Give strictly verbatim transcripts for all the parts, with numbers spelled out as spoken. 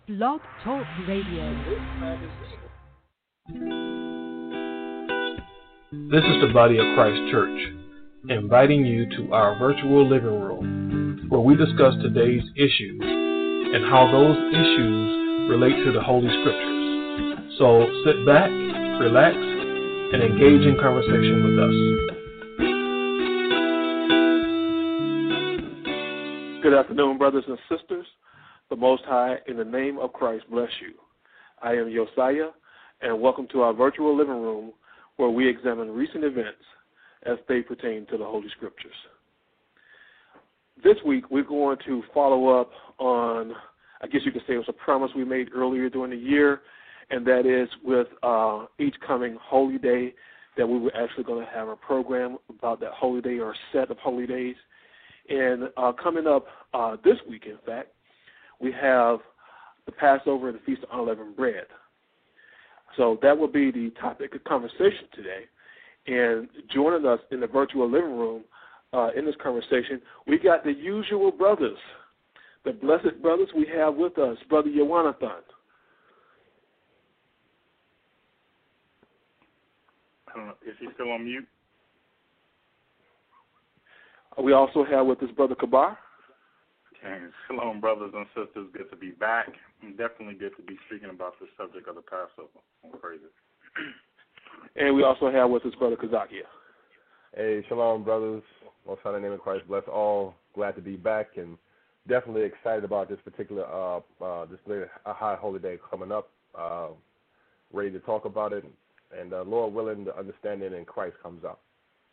Blog Talk Radio. This is the Body of Christ Church, inviting you to our virtual living room, where we discuss today's issues and how those issues relate to the Holy Scriptures. So sit back, relax, and engage in conversation with us. Good afternoon, brothers and sisters. The Most High, in the name of Christ, bless you. I am Josiah, and welcome to our virtual living room, where we examine recent events as they pertain to the Holy Scriptures. This week, we're going to follow up on, I guess you could say it was a promise we made earlier during the year, and that is with uh, each coming holy day that we were actually going to have a program about that holy day or a set of holy days. And uh, coming up uh, this week, in fact, we have the Passover and the Feast of Unleavened Bread. So that will be the topic of conversation today. And joining us in the virtual living room uh, in this conversation, we got the usual brothers, the blessed brothers we have with us, Brother Yawanathan. I don't know. Is he still on mute? We also have with us Brother Kabar. And shalom, brothers and sisters. Good to be back. And definitely good to be speaking about the subject of the Passover. All praises. And we also have with us Brother Kazakia. Hey, shalom, brothers. Most high in the name of Christ, bless all. Glad to be back and definitely excited about this particular uh, uh, this a high holy day coming up. Uh, ready to talk about it, and uh, Lord willing, the understanding in Christ comes out.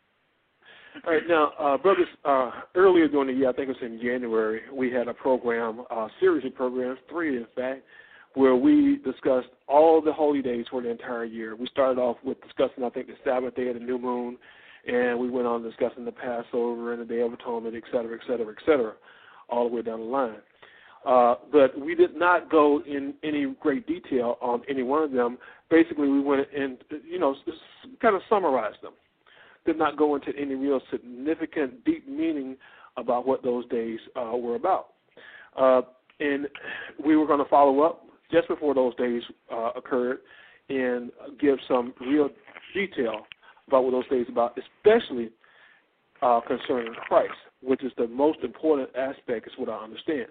All right, now, uh, brothers, uh, earlier during the year, I think it was in January, we had a program, a series of programs, three in fact, where we discussed all the holy days for the entire year. We started off with discussing, I think, the Sabbath day of the new moon, and we went on discussing the Passover and the Day of Atonement, et cetera, et cetera, et cetera, all the way down the line. Uh, but we did not go in any great detail on any one of them. Basically, we went and, you know, kind of summarized them. Did not go into any real significant, deep meaning about what those days uh, were about. Uh, and we were going to follow up just before those days uh, occurred and give some real detail about what those days are about, especially uh, concerning Christ, which is the most important aspect, is what I understand.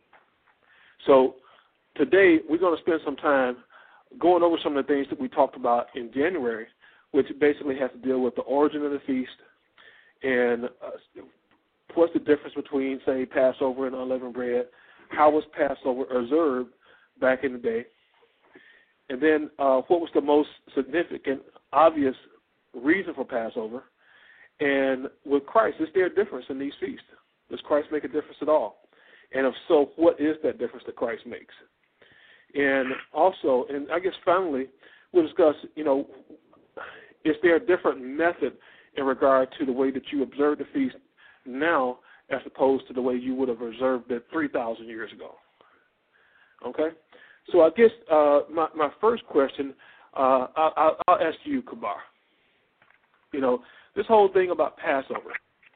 So today we're going to spend some time going over some of the things that we talked about in January, which basically has to deal with the origin of the feast and uh, what's the difference between, say, Passover and unleavened bread, how was Passover observed back in the day, and then uh, what was the most significant, obvious reason for Passover, and with Christ, is there a difference in these feasts? Does Christ make a difference at all? And if so, what is that difference that Christ makes? And also, and I guess finally, we'll discuss, you know, is there a different method in regard to the way that you observe the feast now as opposed to the way you would have observed it three thousand years ago? Okay? So I guess uh, my, my first question, uh, I'll, I'll ask you, Kabar. You know, this whole thing about Passover,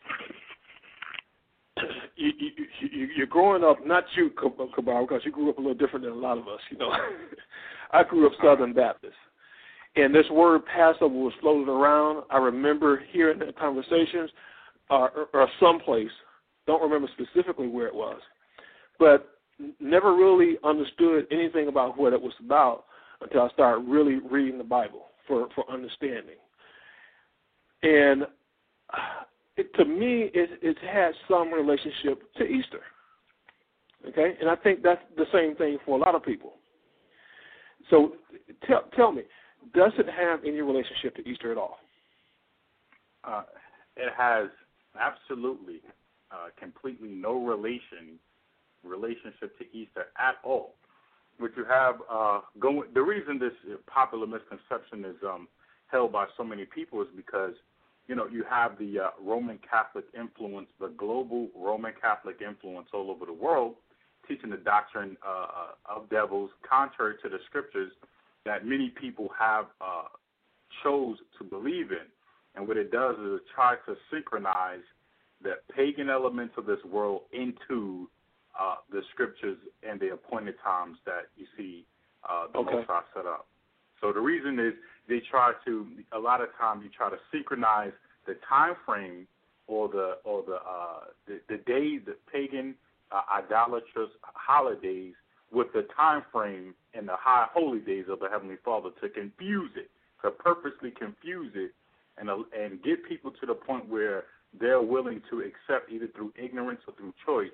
you, you, you, you're growing up, not you, Kabar, because you grew up a little different than a lot of us, you know. I grew up Southern Baptist. And this word Passover was floated around. I remember hearing the conversations uh, or, or someplace, don't remember specifically where it was, but never really understood anything about what it was about until I started really reading the Bible for, for understanding. And it, to me, it, it has some relationship to Easter, okay? And I think that's the same thing for a lot of people. So tell, tell me, does it have any relationship to Easter at all? Uh, it has absolutely, uh, completely no relation relationship to Easter at all. What you have uh, going, the reason this popular misconception is um, held by so many people is because, you know, you have the uh, Roman Catholic influence, the global Roman Catholic influence all over the world, teaching the doctrine uh, of devils, contrary to the scriptures, that many people have uh, chose to believe in. And what it does is it tries to synchronize the pagan elements of this world into uh, the scriptures and the appointed times that you see uh, the Okay. Most High set up. So the reason is they try to, a lot of times you try to synchronize the time frame or the or the uh, the, the days, the pagan uh, idolatrous holidays with the time frame and the high holy days of the Heavenly Father to confuse it, to purposely confuse it and uh, and get people to the point where they're willing to accept either through ignorance or through choice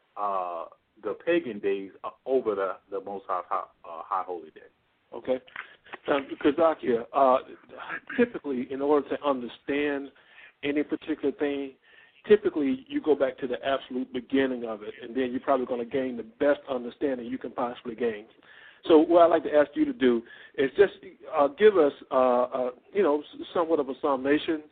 uh, the pagan days over the, the Most High, uh, high holy day. Okay. Now, Kazakia, uh, typically, in order to understand any particular thing, typically you go back to the absolute beginning of it, and then you're probably going to gain the best understanding you can possibly gain. So what I'd like to ask you to do is just uh, give us, uh, uh, you know, somewhat of a summation,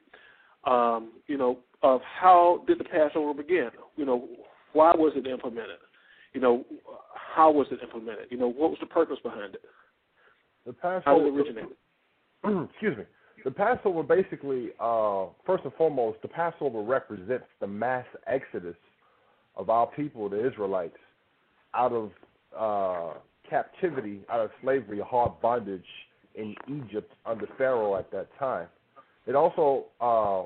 um, you know, of how did the Passover begin? You know, why was it implemented? You know, how was it implemented? You know, what was the purpose behind it? The Passover, how did it originate? Excuse me. The Passover basically, uh, first and foremost, the Passover represents the mass exodus of our people, the Israelites, out of uh, captivity, out of slavery, hard bondage in Egypt under Pharaoh at that time. It also, uh,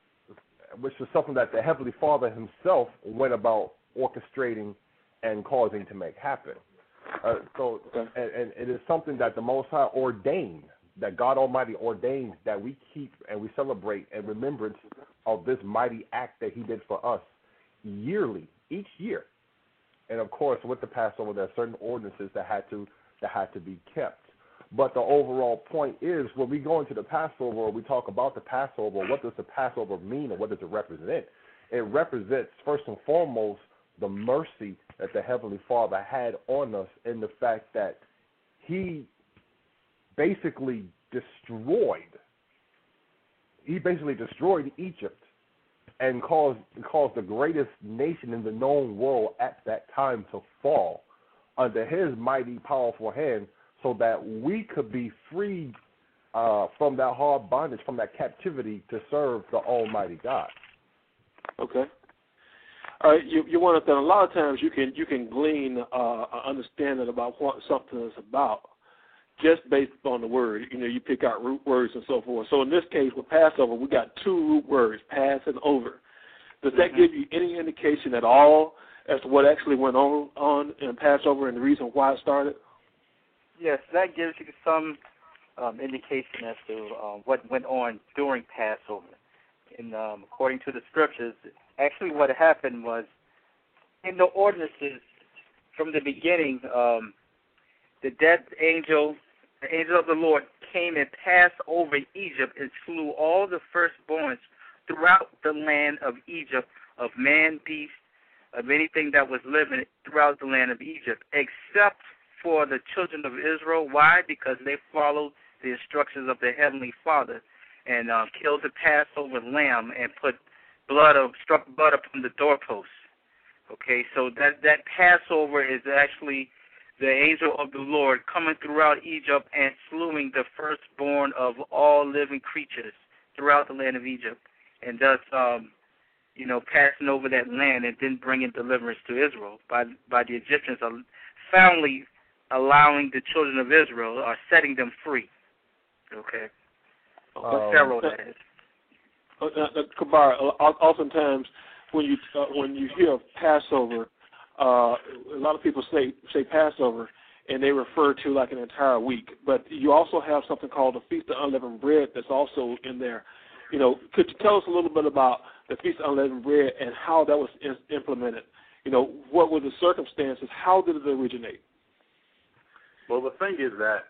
which is something that the Heavenly Father himself went about orchestrating and causing to make happen. Uh, so, okay. and, and it is something that the Most High ordained, that God Almighty ordains that we keep and we celebrate in remembrance of this mighty act that he did for us yearly, each year. And of course, with the Passover, there are certain ordinances that had to that had to be kept. But the overall point is, when we go into the Passover, or we talk about the Passover, what does the Passover mean, or what does it represent? It represents, first and foremost, the mercy that the Heavenly Father had on us in the fact that he basically destroyed, he basically destroyed Egypt and caused, caused the greatest nation in the known world at that time to fall under his mighty, powerful hand, so that we could be freed uh, from that hard bondage, from that captivity, to serve the Almighty God. Okay. All right. You you want to that a lot of times you can you can glean uh, an understanding about what something is about just based on the word. You know, you pick out root words and so forth. So in this case with Passover, we got two root words, pass and over. Does that mm-hmm. give you any indication at all as to what actually went on on in Passover and the reason why it started? Yes, that gives you some um, indication as to uh, what went on during Passover. And um, according to the scriptures, actually what happened was, in the ordinances from the beginning, um, the death angel, the angel of the Lord, came and passed over Egypt and slew all the firstborns throughout the land of Egypt, of man, beast, of anything that was living throughout the land of Egypt, except for the children of Israel. Why? Because they followed the instructions of the Heavenly Father and uh, killed the Passover lamb and put blood of struck blood upon the doorposts. Okay, so that that Passover is actually the angel of the Lord coming throughout Egypt and slewing the firstborn of all living creatures throughout the land of Egypt, and thus, um, you know, passing over that land and then bringing deliverance to Israel by by the Egyptians finally allowing the children of Israel or setting them free. Okay. Um, Pharaoh, that is. Uh, uh, Kabar, oftentimes when you uh, when you hear of Passover, uh, a lot of people say say Passover, and they refer to like an entire week. But you also have something called the Feast of Unleavened Bread that's also in there. You know, could you tell us a little bit about the Feast of Unleavened Bread and how that was in, implemented? You know, what were the circumstances? How did it originate? Well, the thing is that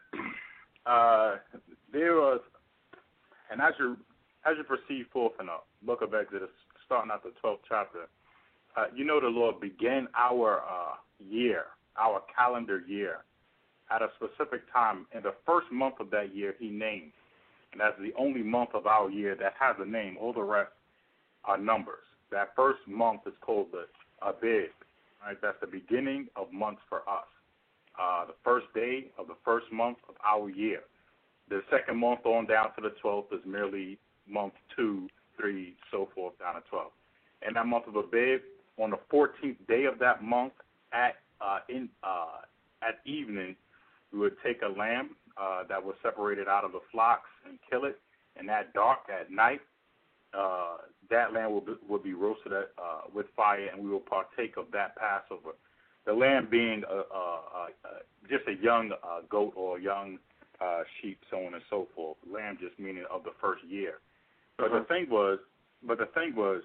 uh, there was, and as you as you proceed forth in the book of Exodus, starting at the twelfth chapter, uh, you know the Lord began our uh, year, our calendar year, at a specific time. In the first month of that year, he named, and that's the only month of our year that has a name. All the rest are numbers. That first month is called the Abib, right? That's the beginning of months for us. Uh, the first day of the first month of our year. The second month on down to the twelfth is merely month two, three, so forth down to twelve. And that month of Abib, on the fourteenth day of that month, at uh, in uh, at evening, we would take a lamb uh, that was separated out of the flocks and kill it. And at dark, at night, uh, that lamb will be, will be roasted at, uh, with fire, and we will partake of that Passover. The lamb being a, a, a, a, just a young uh, goat or a young uh, sheep, so on and so forth. Lamb just meaning of the first year. But uh-huh. the thing was, but the thing was,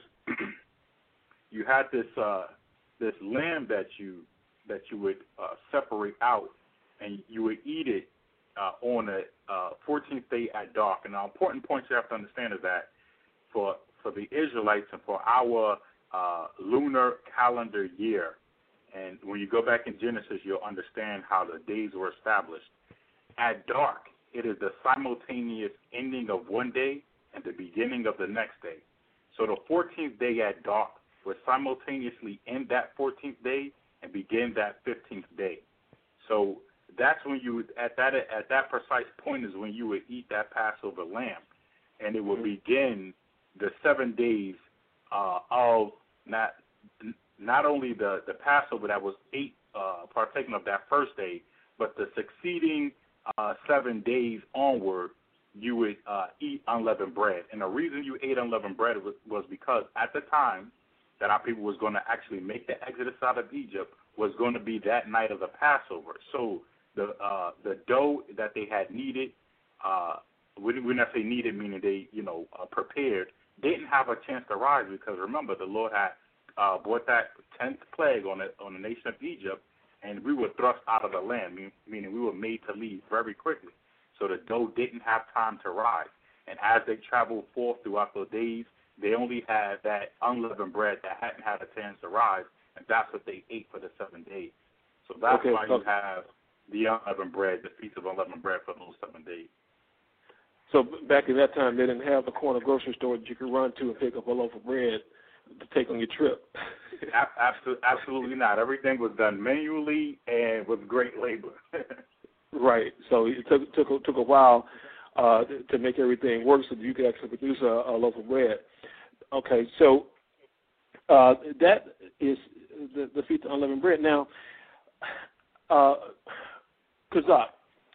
you had this uh, this lamb that you that you would uh, separate out, and you would eat it uh, on the uh, fourteenth day at dark. And the important point you have to understand is that for for the Israelites and for our uh, lunar calendar year, and when you go back in Genesis, you'll understand how the days were established. At dark, it is the simultaneous ending of one day and the beginning of the next day. So the fourteenth day at dark would simultaneously end that fourteenth day and begin that fifteenth day. So that's when you would, at that at that precise point is when you would eat that Passover lamb, and it would begin the seven days uh, of not not only the, the Passover that was eight uh, partaken of that first day, but the succeeding uh, seven days onward, you would uh, eat unleavened bread. And the reason you ate unleavened bread was, was because at the time that our people was going to actually make the exodus out of Egypt was going to be that night of the Passover. So the uh, the dough that they had needed, uh, we when I say needed, meaning they, you know, uh, prepared, didn't have a chance to rise because, remember, the Lord had uh, brought that tenth plague on the, on the nation of Egypt, and we were thrust out of the land, mean, meaning we were made to leave very quickly. So the dough didn't have time to rise. And as they traveled forth throughout the days, they only had that unleavened bread that hadn't had a chance to rise, and that's what they ate for the seven days. So that's okay, why so, you have the unleavened bread, the feast of unleavened bread for those seven days. So back in that time, they didn't have the corner grocery store that you could run to and pick up a loaf of bread to take on your trip. Absolutely, absolutely not. Everything was done manually and with great labor. Right. So it took took took a while uh, to make everything work so that you could actually produce a, a loaf of bread. Okay. So uh, that is the, the feast of unleavened bread. Now, uh, Kazak,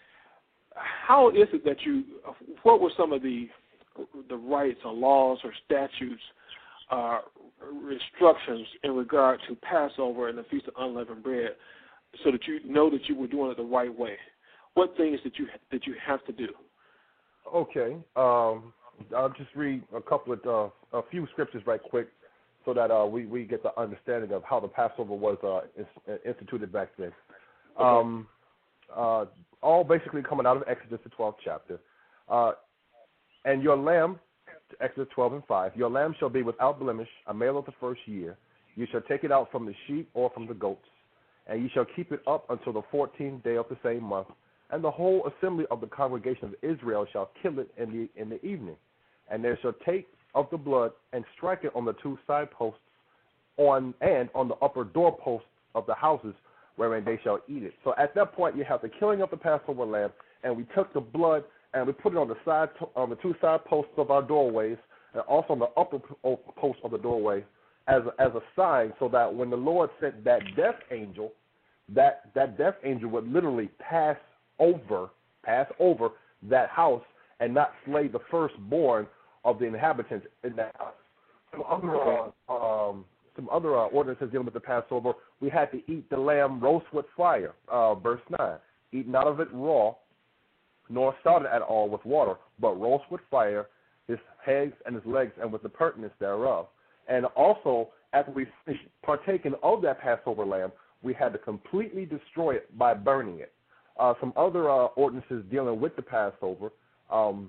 how is it that you? What were some of the the rights or laws or statutes, uh, instructions in regard to Passover and the feast of unleavened bread, so that you know that you were doing it the right way? What things did you did you have to do? Okay, um, I'll just read a couple of uh, a few scriptures right quick, so that uh, we we get the understanding of how the Passover was uh, instituted back then. Okay. Um, uh, all basically coming out of Exodus, the twelfth chapter. Uh, and your lamb, Exodus twelve and five, your lamb shall be without blemish, a male of the first year. You shall take it out from the sheep or from the goats, and you shall keep it up until the fourteenth day of the same month. And the whole assembly of the congregation of Israel shall kill it in the in the evening. And they shall take of the blood and strike it on the two side posts on and on the upper doorposts of the houses wherein they shall eat it. So at that point, you have the killing of the Passover lamb, and we took the blood and we put it on the side on the two side posts of our doorways, and also on the upper post of the doorway as a, as a sign, so that when the Lord sent that death angel, that that death angel would literally pass over, pass over that house and not slay the firstborn of the inhabitants in that house. Some other, uh, um, some other uh, ordinances dealing with the Passover, we had to eat the lamb roast with fire, uh, verse nine. Eat not of it raw, nor salted at all with water, but roast with fire, his heads and his legs, and with the pertinence thereof. And also, after we finished partaking of that Passover lamb, we had to completely destroy it by burning it. Uh, some other uh, ordinances dealing with the Passover, um,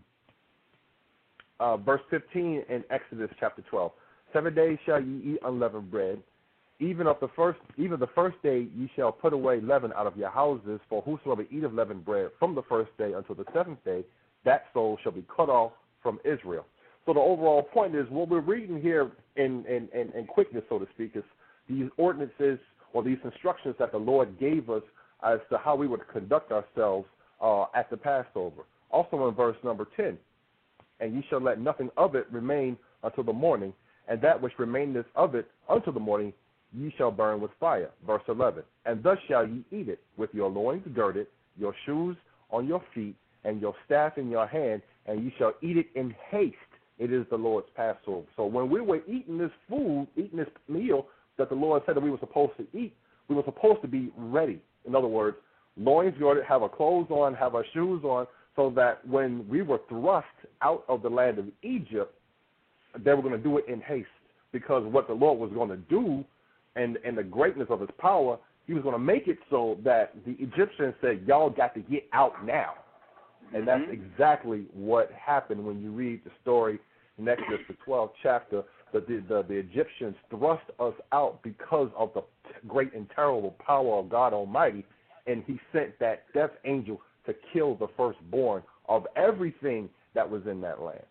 uh, verse fifteen in Exodus chapter twelve. Seven days shall ye eat unleavened bread. Even of the first, even the first day ye shall put away leaven out of your houses. For whosoever eateth leavened bread from the first day until the seventh day, that soul shall be cut off from Israel. So the overall point is, what we're reading here in, in, in, in quickness, so to speak, is these ordinances or these instructions that the Lord gave us as to how we would conduct ourselves uh, at the Passover. Also in verse number ten, and ye shall let nothing of it remain until the morning, and that which remaineth of it until the morning ye shall burn with fire. Verse eleven. And thus shall ye eat it, with your loins girded, your shoes on your feet, and your staff in your hand, and ye shall eat it in haste. It is the Lord's Passover. So when we were eating this food, eating this meal that the Lord said that we were supposed to eat, we were supposed to be ready. In other words, loins girded, have our clothes on, have our shoes on, so that when we were thrust out of the land of Egypt, they were going to do it in haste, because what the Lord was going to do and, and the greatness of his power, he was going to make it so that the Egyptians said, y'all got to get out now. And that's Mm-hmm. exactly what happened when you read the story in Exodus, the twelfth chapter, that the, the, the Egyptians thrust us out because of the great and terrible power of God Almighty, and he sent that death angel to kill the firstborn of everything that was in that land.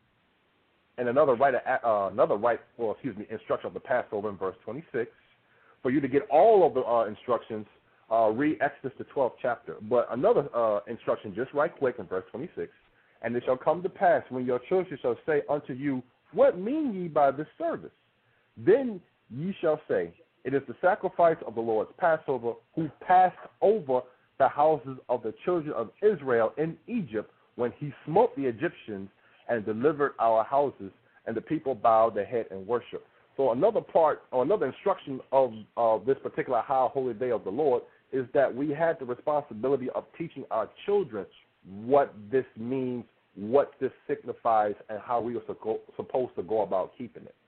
And another right, uh, another right, well, excuse me, instruction of the Passover in verse twenty-six. For you to get all of the uh, instructions, uh, read Exodus the twelfth chapter. But another uh, instruction, just right quick, in verse twenty-six. And it shall come to pass when your children shall say unto you, what mean ye by this service? Then ye shall say, it is the sacrifice of the Lord's Passover, who passed over the houses of the children of Israel in Egypt when he smote the Egyptians and delivered our houses, and the people bowed their head and worshiped. So another part, or another instruction of uh, this particular high holy day of the Lord is that we had the responsibility of teaching our children what this means, what this signifies, and how we are so- supposed to go about keeping it.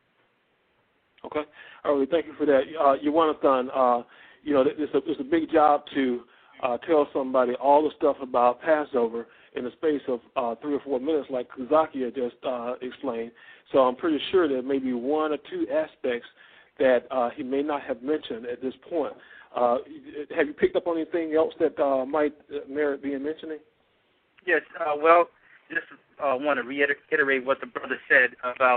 Okay. All right. Thank you for that. Uh, Yawanathan, uh, you know, it's a, it's a big job to uh, tell somebody all the stuff about Passover in the space of uh, three or four minutes, like Zakia just uh, explained. So I'm pretty sure there may be one or two aspects that uh, he may not have mentioned at this point. Uh, have you picked up on anything else that uh, might merit being mentioning? Yes. Uh, well, just uh, want to reiterate what the brother said about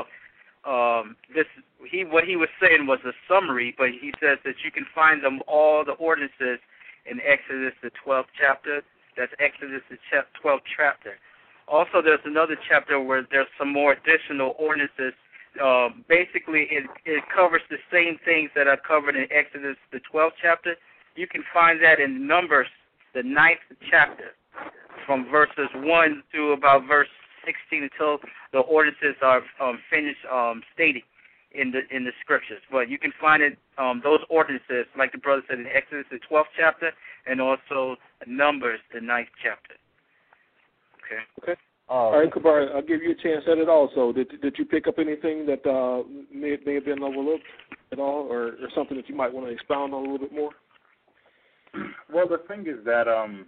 um, this. He what he was saying was a summary, but he says that you can find them all the ordinances in Exodus the twelfth chapter. That's Exodus the twelfth chapter. Also, there's another chapter where there's some more additional ordinances. Um, basically, it, it covers the same things that are covered in Exodus the twelfth chapter. You can find that in Numbers, the ninth chapter, from verses one to about verse sixteen until the ordinances are um, finished um, stating in the in the scriptures. But you can find it um, those ordinances, like the brother said, in Exodus the twelfth chapter, and also Numbers the ninth chapter. Okay. Okay. Uh, All right, Kabar, I'll give you a chance at it also. Did did you pick up anything that uh, may, may have been overlooked at all, or, or something that you might want to expound on a little bit more? Well, the thing is that, um,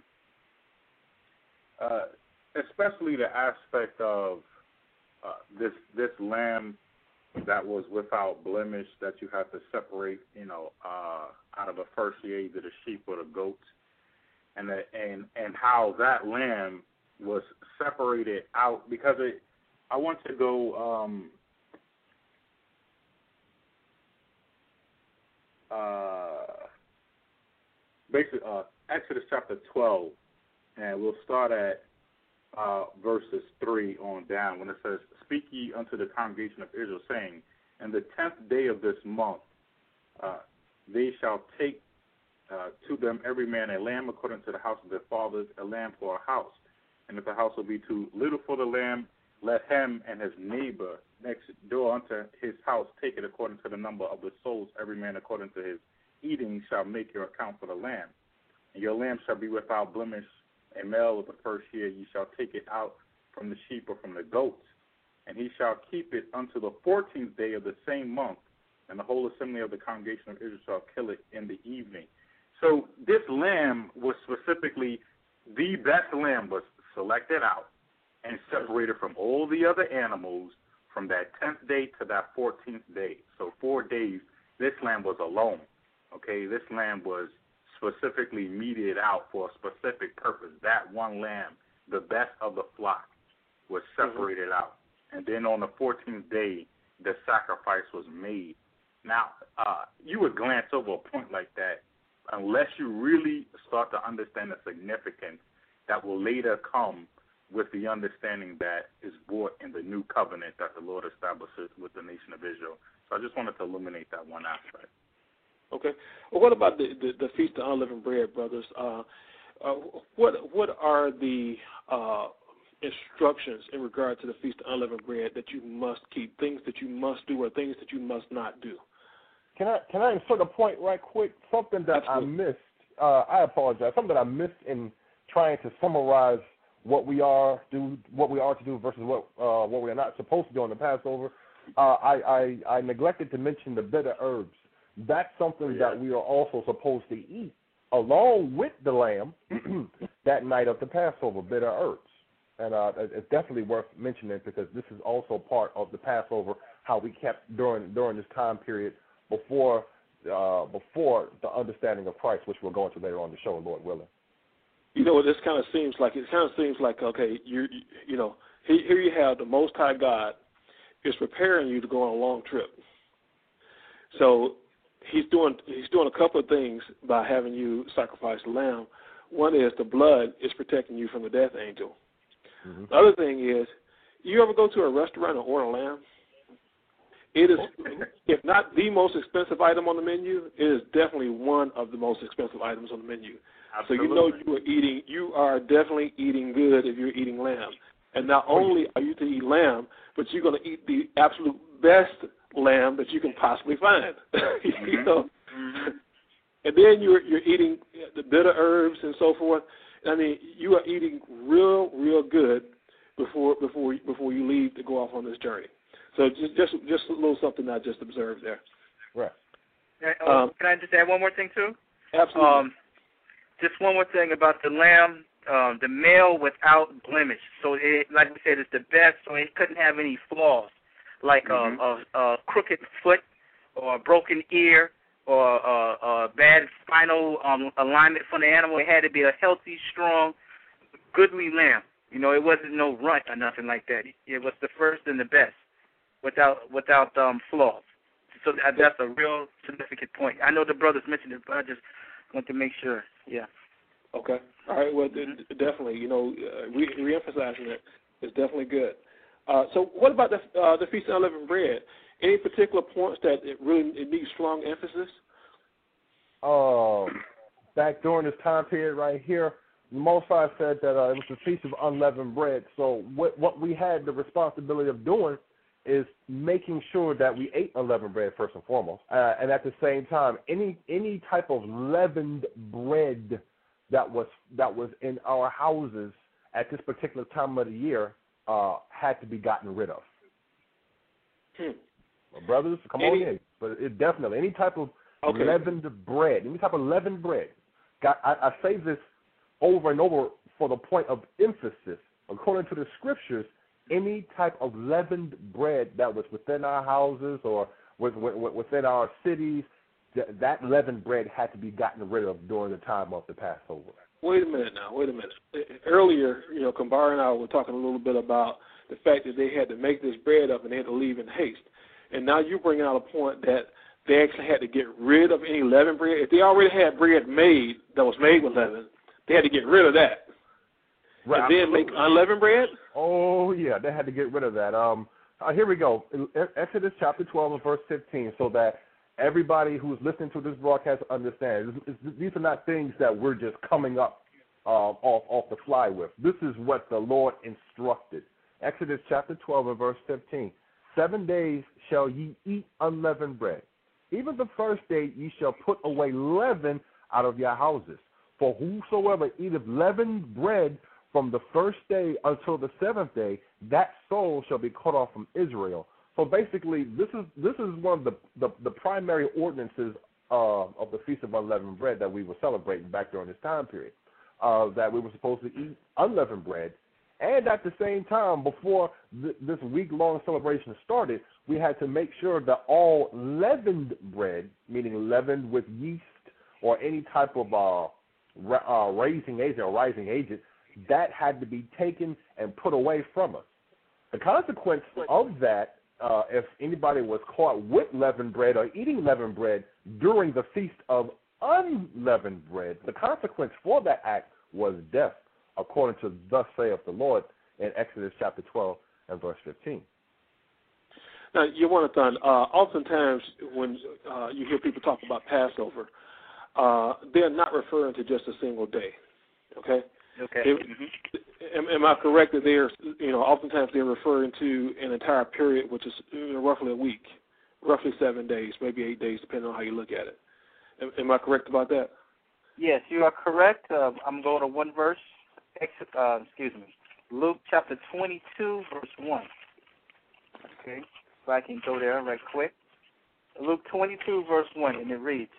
uh, especially the aspect of uh, this this lamb that was without blemish, that you have to separate, you know, uh, out of the first year, either the sheep or the goats, and the, and and how that lamb was separated out, because it. I want to go. Um, uh, basically, uh, Exodus chapter twelve, and we'll start at uh, verses three on down, when it says, "Speak ye unto the congregation of Israel, saying, in the tenth day of this month, uh, they shall take uh, to them every man a lamb according to the house of their fathers, a lamb for a house. And if the house will be too little for the lamb, let him and his neighbor next door unto his house take it according to the number of the souls, every man according to his eating shall make your account for the lamb. And your lamb shall be without blemish, a male of the first year. You shall take it out from the sheep or from the goats, and he shall keep it unto the fourteenth day of the same month, and the whole assembly of the congregation of Israel shall kill it in the evening." So this lamb was specifically, the best lamb was selected out and separated from all the other animals from that tenth day to that fourteenth day. So four days, this lamb was alone. Okay, this lamb was specifically meted out for a specific purpose. That one lamb, the best of the flock, was separated mm-hmm. out. And then on the fourteenth day, the sacrifice was made. Now, uh, you would glance over a point like that unless you really start to understand the significance that will later come with the understanding that is brought in the new covenant that the Lord establishes with the nation of Israel. So I just wanted to illuminate that one aspect. Okay. Well, what about the, the, the Feast of Unleavened Bread, brothers? Uh, uh, what what are the uh, instructions in regard to the Feast of Unleavened Bread that you must keep, things that you must do or things that you must not do? Can I can I insert a point right quick? Something that Absolutely. I missed. Uh, I apologize. Something that I missed in trying to summarize what we are do, what we are to do versus what uh, what we are not supposed to do on the Passover. Uh, I, I I neglected to mention the bitter herbs. That's something Yeah. that we are also supposed to eat along with the lamb that night of the Passover. Bitter herbs, and uh, it's definitely worth mentioning because this is also part of the Passover. How we kept during during this time period before uh, before the understanding of Christ, which we'll go into later on the show, Lord willing. You know, this kind of seems like it kind of seems like okay, you you know, here, here you have the Most High God is preparing you to go on a long trip. So he's doing he's doing a couple of things by having you sacrifice the lamb. One is the blood is protecting you from the death angel. Mm-hmm. The other thing is, you ever go to a restaurant and order lamb? It is, if not the most expensive item on the menu, it is definitely one of the most expensive items on the menu. Absolutely. So you know you are eating, you are definitely eating good if you're eating lamb. And not only are you to eat lamb, but you're going to eat the absolute best lamb that you can possibly find. Mm-hmm. you know, mm-hmm. and then you're you're eating the bitter herbs and so forth. I mean, you are eating real, real good before before before you leave to go off on this journey. So just just, just a little something I just observed there. Right. Uh, Um, can I just add one more thing too? Absolutely. Um, just one more thing about the lamb, um, the male without blemish. So, it, like we said, it's the best. So it couldn't have any flaws, like Mm-hmm. a, a, a crooked foot, or a broken ear, or a, a bad spinal um, alignment for the animal. It had to be a healthy, strong, goodly lamb. You know, it wasn't no runt or nothing like that. It was the first and the best, without without um, flaws. So that, that's a real significant point. I know the brothers mentioned it, but I just want to make sure. Yeah. Okay. All right. Well, d- d- definitely. You know, uh, re- re-emphasizing it is definitely good. Uh, so, what about the uh, the Feast of Unleavened Bread? Any particular points that it really it needs strong emphasis? Um, back during this time period right here, Most High said that uh, it was the Feast of Unleavened Bread. So what what we had the responsibility of doing is making sure that we ate unleavened bread first and foremost, uh, and at the same time, any any type of leavened bread that was that was in our houses at this particular time of the year uh, had to be gotten rid of. Hmm. Well, brothers, come Any, on in, but it definitely any type of okay. leavened bread, any type of leavened bread. Got, I, I say this over and over for the point of emphasis. According to the scriptures, any type of leavened bread that was within our houses or with, with, within our cities, th- that leavened bread had to be gotten rid of during the time of the Passover. Wait a minute now. Wait a minute. Earlier, you know, Kambar and I were talking a little bit about the fact that they had to make this bread up and they had to leave in haste. And now you bring out a point that they actually had to get rid of any leavened bread. If they already had bread made that was made with leaven, they had to get rid of that. Right. And then make unleavened bread? Oh, yeah, they had to get rid of that. Um, uh, here we go. In Exodus chapter twelve and verse fifteen, so that everybody who's listening to this broadcast understands. It's, it's, these are not things that we're just coming up uh, off, off the fly with. This is what the Lord instructed. Exodus chapter twelve and verse fifteen. Seven days shall ye eat unleavened bread. Even the first day ye shall put away leaven out of your houses. For whosoever eateth leavened bread from the first day until the seventh day, that soul shall be cut off from Israel. So basically, this is this is one of the, the, the primary ordinances uh, of the Feast of Unleavened Bread that we were celebrating back during this time period, uh, that we were supposed to eat unleavened bread. And at the same time, before th- this week-long celebration started, we had to make sure that all leavened bread, meaning leavened with yeast or any type of uh, ra- uh, raising agent or rising agent, that had to be taken and put away from us. The consequence of that, uh, if anybody was caught with leavened bread or eating leavened bread during the Feast of Unleavened Bread, the consequence for that act was death, according to thus saith the Lord in Exodus chapter twelve and verse fifteen. Now, Yawanathon, uh, oftentimes when uh, you hear people talk about Passover, uh, they're not referring to just a single day. Okay. Okay. If, mm-hmm. am, am I correct that they're, you know, oftentimes they're referring to an entire period, which is you know, roughly a week, roughly seven days, maybe eight days, depending on how you look at it. Am, am I correct about that? Yes, you are correct. Uh, I'm going to one verse. Uh, excuse me. Luke chapter twenty-two, verse one. Okay, so I can go there right quick. Luke twenty-two, verse one, and it reads,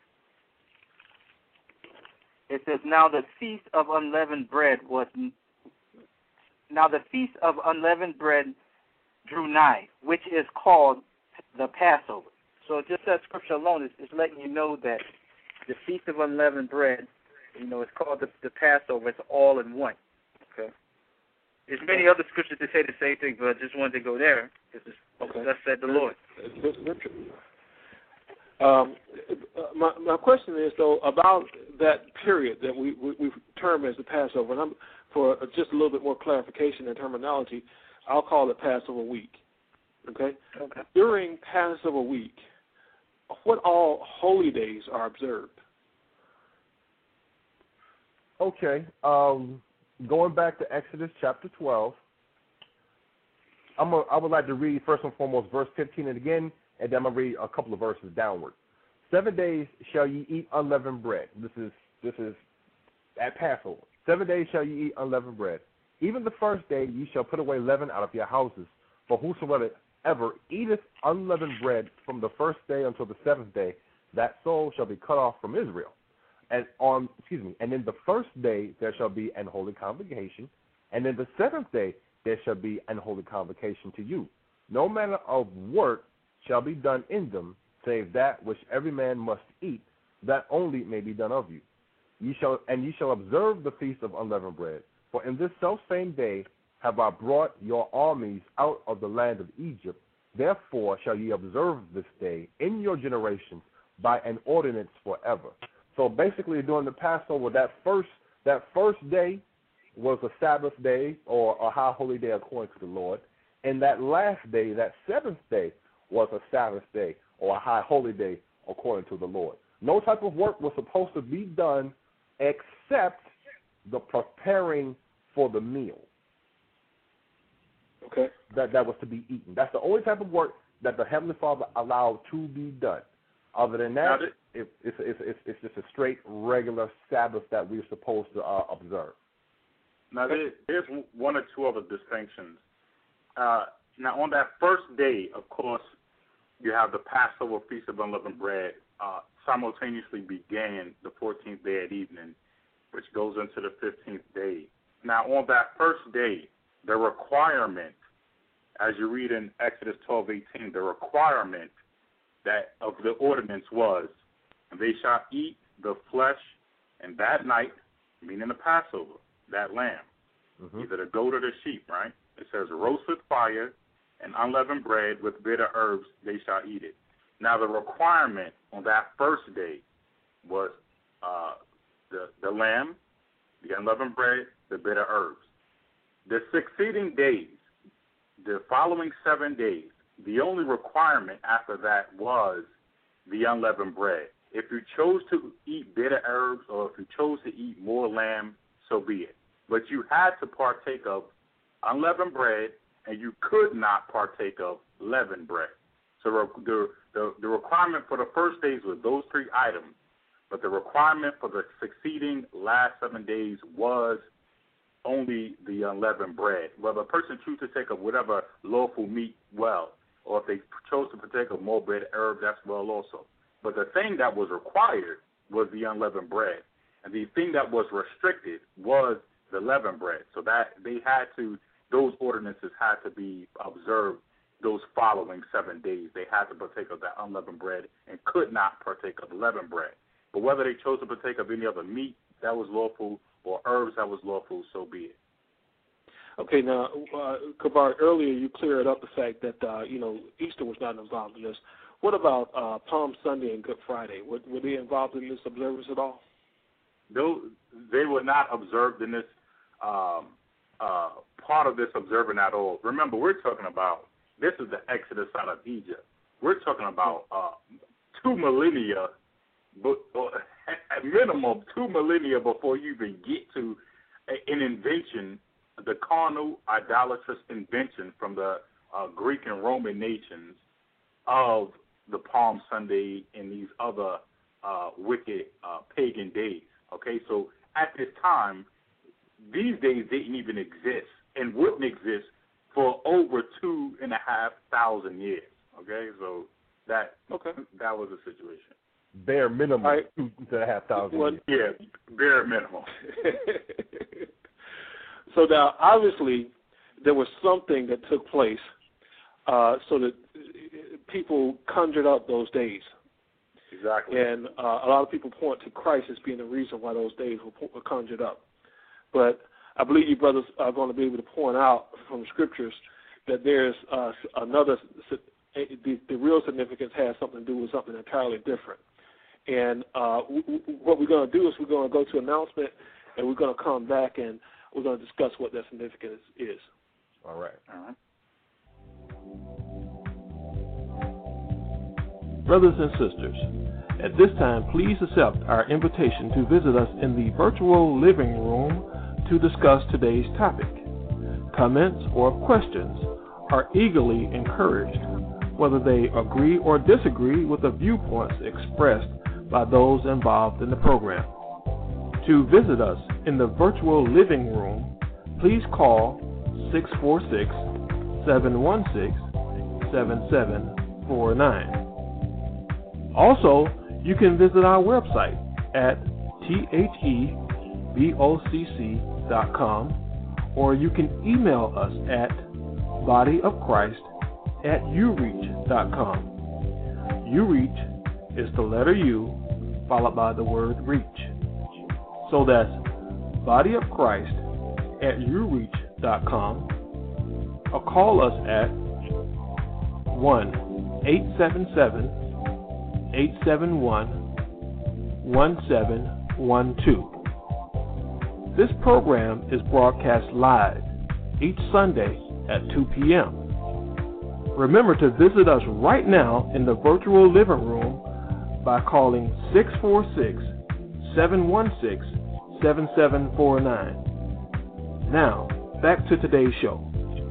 it says, now the feast of unleavened bread was, now the feast of unleavened bread drew nigh, which is called the Passover. So just that scripture alone is, is letting you know that the feast of unleavened bread, you know, it's called the, the Passover. It's all in one. Okay. There's many other scriptures that say the same thing, but I just wanted to go there because okay. Thus said the Lord. Um, my my question is though about that period that we we, we term as the Passover, and I'm, for just a little bit more clarification and terminology, I'll call it Passover week. Okay. Okay. During Passover week, what all holy days are observed? Okay. Um, going back to Exodus chapter twelve, I'm a, I would like to read first and foremost verse fifteen, and again, and then I'm going to read a couple of verses downward. Seven days shall ye eat unleavened bread. This is this is at Passover. Seven days shall ye eat unleavened bread. Even the first day ye shall put away leaven out of your houses. For whosoever ever eateth unleavened bread from the first day until the seventh day, that soul shall be cut off from Israel. And on excuse me, and in the first day there shall be an holy convocation, and in the seventh day there shall be an holy convocation to you. No manner of work shall be done in them, save that which every man must eat, that only may be done of you. Ye shall and ye shall observe the feast of unleavened bread. For in this selfsame day have I brought your armies out of the land of Egypt. Therefore shall ye observe this day in your generations by an ordinance forever. So basically, during the Passover, that first that first day was a Sabbath day or a high holy day according to the Lord, and that last day, that seventh day, was a Sabbath day or a high holy day according to the Lord. No type of work was supposed to be done except the preparing for the meal. Okay. That that was to be eaten. That's the only type of work that the Heavenly Father allowed to be done. Other than that, it, it's, it's, it's, it's just a straight, regular Sabbath that we're supposed to uh, observe. Now, there, there's one or two other distinctions. Uh, now, on that first day, of course, you have the Passover Feast of Unleavened Bread uh, simultaneously began the fourteenth day at evening, which goes into the fifteenth day. Now, on that first day, the requirement, as you read in Exodus twelve eighteen, the requirement that of the ordinance was, they shall eat the flesh, and that night, meaning the Passover, that lamb, mm-hmm. either the goat or the sheep, right? It says roast with fire and unleavened bread with bitter herbs, they shall eat it. Now, the requirement on that first day was uh, the, the lamb, the unleavened bread, the bitter herbs. The succeeding days, the following seven days, the only requirement after that was the unleavened bread. If you chose to eat bitter herbs or if you chose to eat more lamb, so be it. But you had to partake of unleavened bread, and you could not partake of leavened bread. So the, the, the requirement for the first days was those three items, but the requirement for the succeeding last seven days was only the unleavened bread. Whether a person chooses to take of whatever lawful meat, well, or if they chose to partake of more bitter herb, that's well also. But the thing that was required was the unleavened bread, and the thing that was restricted was the leavened bread. So that they had to, those ordinances had to be observed those following seven days. They had to partake of that unleavened bread and could not partake of the leavened bread. But whether they chose to partake of any other meat that was lawful or herbs that was lawful, so be it. Okay, now, uh, Kabar, earlier you cleared up the fact that, uh, you know, Easter was not involved in this. What about uh, Palm Sunday and Good Friday? Were, were they involved in this observance at all? Those, they were not observed in this um, uh, part of this observing at all. Remember, we're talking about This is the Exodus out of Egypt. We're talking about uh, two millennia, but at minimum two millennia before you even get to an invention, the carnal, idolatrous invention from the uh, Greek and Roman nations of the Palm Sunday and these other uh, wicked uh, pagan days. Okay, so at this time, these days didn't even exist and wouldn't exist for over two and a half thousand years. Okay, so that okay. that was the situation. Bare minimum, right. two and a half thousand well, years. Yeah, bare minimum. So now, obviously, there was something that took place uh, so that people conjured up those days. Exactly. And uh, a lot of people point to Christ as being the reason why those days were, were conjured up. But I believe you brothers are going to be able to point out from scriptures that there's uh, another, the, the real significance has something to do with something entirely different. And uh, w- w- what we're going to do is we're going to go to announcement, and we're going to come back and we're going to discuss what that significance is. All right. All right. Brothers and sisters, at this time, please accept our invitation to visit us in the virtual living room to discuss today's topic. Comments or questions are eagerly encouraged, whether they agree or disagree with the viewpoints expressed by those involved in the program. To visit us in the virtual living room, please call six four six, seven one six, seven seven four nine. Also, you can visit our website at thebocc dot com, or you can email us at bodyofchrist at ureach dot com. Ureach is the letter U followed by the word reach. So that's bodyofchrist at ureach dot com, or call us at one eight seven seven, eight seven one, one seven one two. This program is broadcast live each Sunday at two p.m. Remember to visit us right now in the virtual living room by calling six four six, seven one six, seven seven four nine. Now, back to today's show.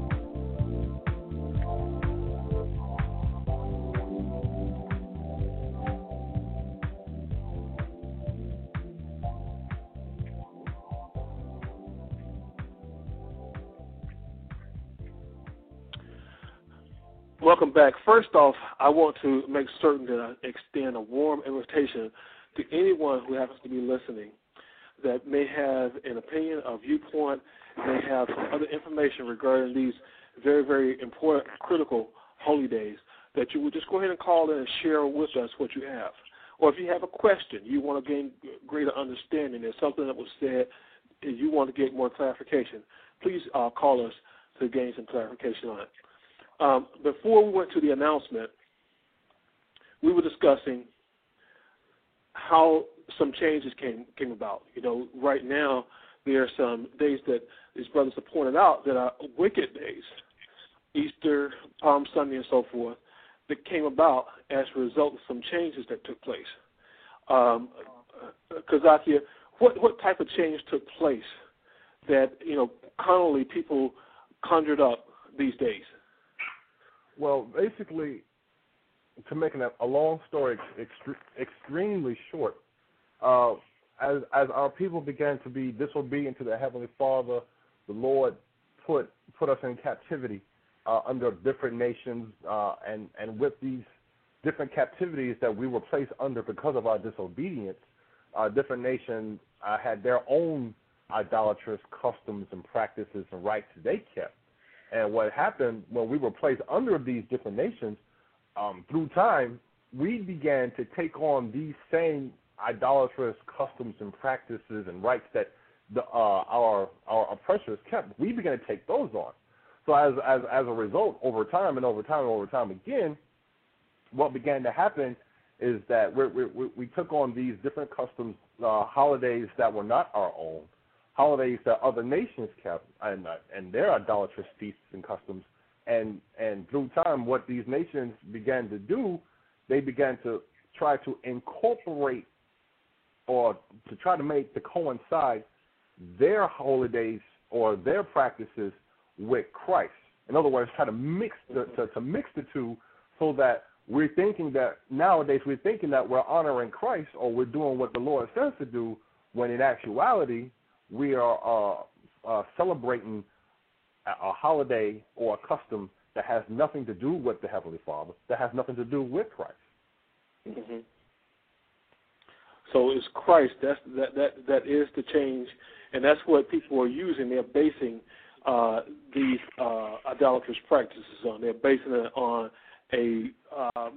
Welcome back. First off, I want to make certain that I extend a warm invitation to anyone who happens to be listening that may have an opinion, a viewpoint, may have some other information regarding these very, very important, critical holy days, that you would just go ahead and call in and share with us what you have. Or if you have a question, you want to gain greater understanding, there's something that was said, and you want to get more clarification, please uh, call us to gain some clarification on it. Um, before we went to the announcement, we were discussing how some changes came came about. You know, right now there are some days that these brothers have pointed out that are wicked days, Easter, Palm Sunday, and so forth, that came about as a result of some changes that took place. Um, Kazakia, what what type of change took place that, you know, commonly people conjured up these days? Well, basically, to make an, a long story extre- extremely short, uh, as as our people began to be disobedient to their Heavenly Father, the Lord put put us in captivity uh, under different nations, uh, and and with these different captivities that we were placed under because of our disobedience, uh, different nations uh, had their own idolatrous customs and practices and rites they kept. And what happened when we were placed under these different nations, um, through time, we began to take on these same idolatrous customs and practices and rites that the, uh, our our oppressors kept. We began to take those on. So as as as a result, over time and over time and over time again, what began to happen is that we we we took on these different customs, uh, holidays that were not our own, holidays that other nations kept, and uh, and their idolatrous feasts and customs, and and through time, what these nations began to do, they began to try to incorporate or to try to make to coincide their holidays or their practices with Christ. In other words, try to mix the to, to mix the two, so that we're thinking that nowadays we're thinking that we're honoring Christ or we're doing what the Lord says to do, when in actuality we are uh, uh, celebrating a, a holiday or a custom that has nothing to do with the Heavenly Father, that has nothing to do with Christ. Mm-hmm. So it's Christ. That's that that that is the change, and that's what people are using. They're basing uh, these uh, idolatrous practices on. They're basing it on a, um,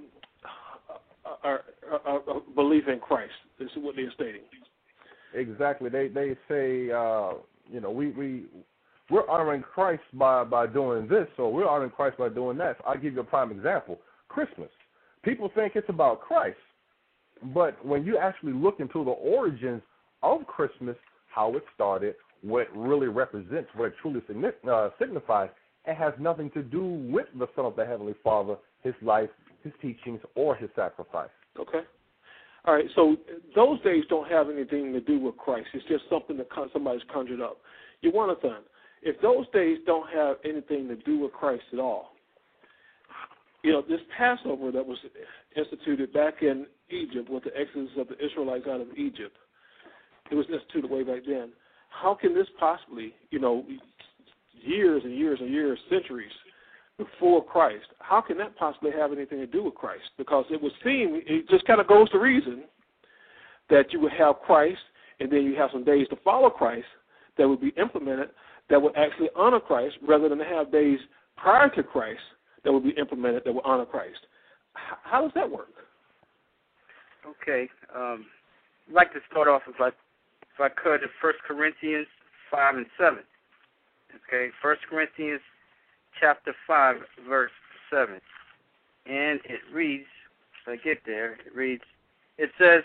a, a, a, a belief in Christ. This is what they're stating. Exactly. They they say uh, you know we we we're honoring Christ by by doing this, or we're honoring Christ by doing that. So I'll give you a prime example. Christmas. People think it's about Christ, but when you actually look into the origins of Christmas, how it started, what it really represents, what it truly uh, signifies, it has nothing to do with the Son of the Heavenly Father, his life, his teachings, or his sacrifice. Okay. All right, so those days don't have anything to do with Christ. It's just something that somebody's conjured up. Jonathan, if those days don't have anything to do with Christ at all, you know, this Passover that was instituted back in Egypt with the exodus of the Israelites out of Egypt, it was instituted way back then. How can this possibly, you know, years and years and years, centuries before Christ, how can that possibly have anything to do with Christ? Because it would seem, it just kind of goes to reason that you would have Christ, and then you have some days to follow Christ that would be implemented that would actually honor Christ, rather than to have days prior to Christ that would be implemented that would honor Christ. H- how does that work? Okay. Um, I'd like to start off, if I, if I could, at First Corinthians five and seven. Okay, First Corinthians chapter five, verse seven. And it reads, if I get there, it reads, it says,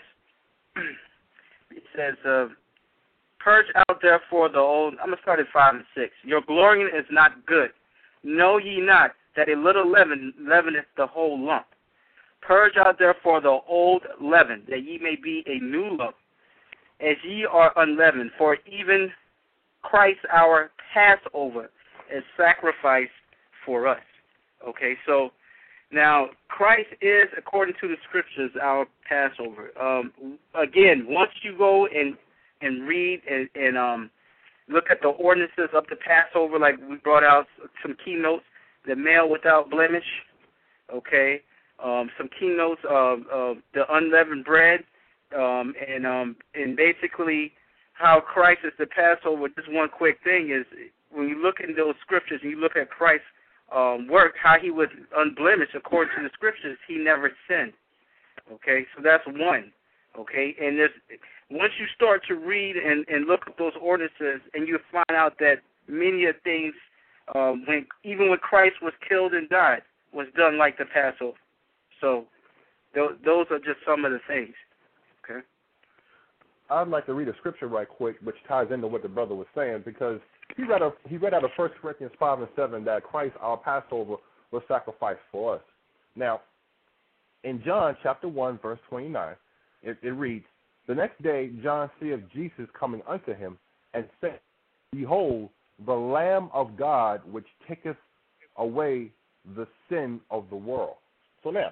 it says, uh, purge out therefore the old, I'm going to start at five and six. Your glorying is not good. Know ye not that a little leaven leaveneth the whole lump? Purge out therefore the old leaven, that ye may be a new lump, as ye are unleavened. For even Christ our Passover is sacrificed for us. Okay, so now Christ is, according to the Scriptures, our Passover. Um, again, once you go and and read and, and um, look at the ordinances of the Passover, like we brought out some keynotes, the male without blemish, okay, um, some keynotes of, of the unleavened bread, um, and um, and basically how Christ is the Passover. Just one quick thing is, when you look in those scriptures and you look at Christ's um, work, how he was unblemished according to the scriptures, he never sinned. Okay, so that's one. Okay, and there's, once you start to read and, and look at those ordinances, and you find out that many of things, um, when even when Christ was killed and died, was done like the Passover. So th- those are just some of the things. Okay. I'd like to read a scripture right quick, which ties into what the brother was saying, because he read a, he read out of First Corinthians five and seven that Christ, our Passover, was sacrificed for us. Now, in John chapter one, verse twenty-nine, it, it reads, the next day John seeth Jesus coming unto him, and said, behold, the Lamb of God, which taketh away the sin of the world. So now,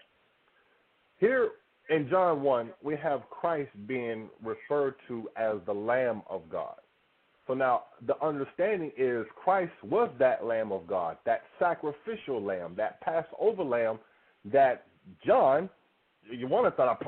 here in John one, we have Christ being referred to as the Lamb of God. So now, the understanding is Christ was that Lamb of God, that sacrificial lamb, that Passover lamb that John, you want to thought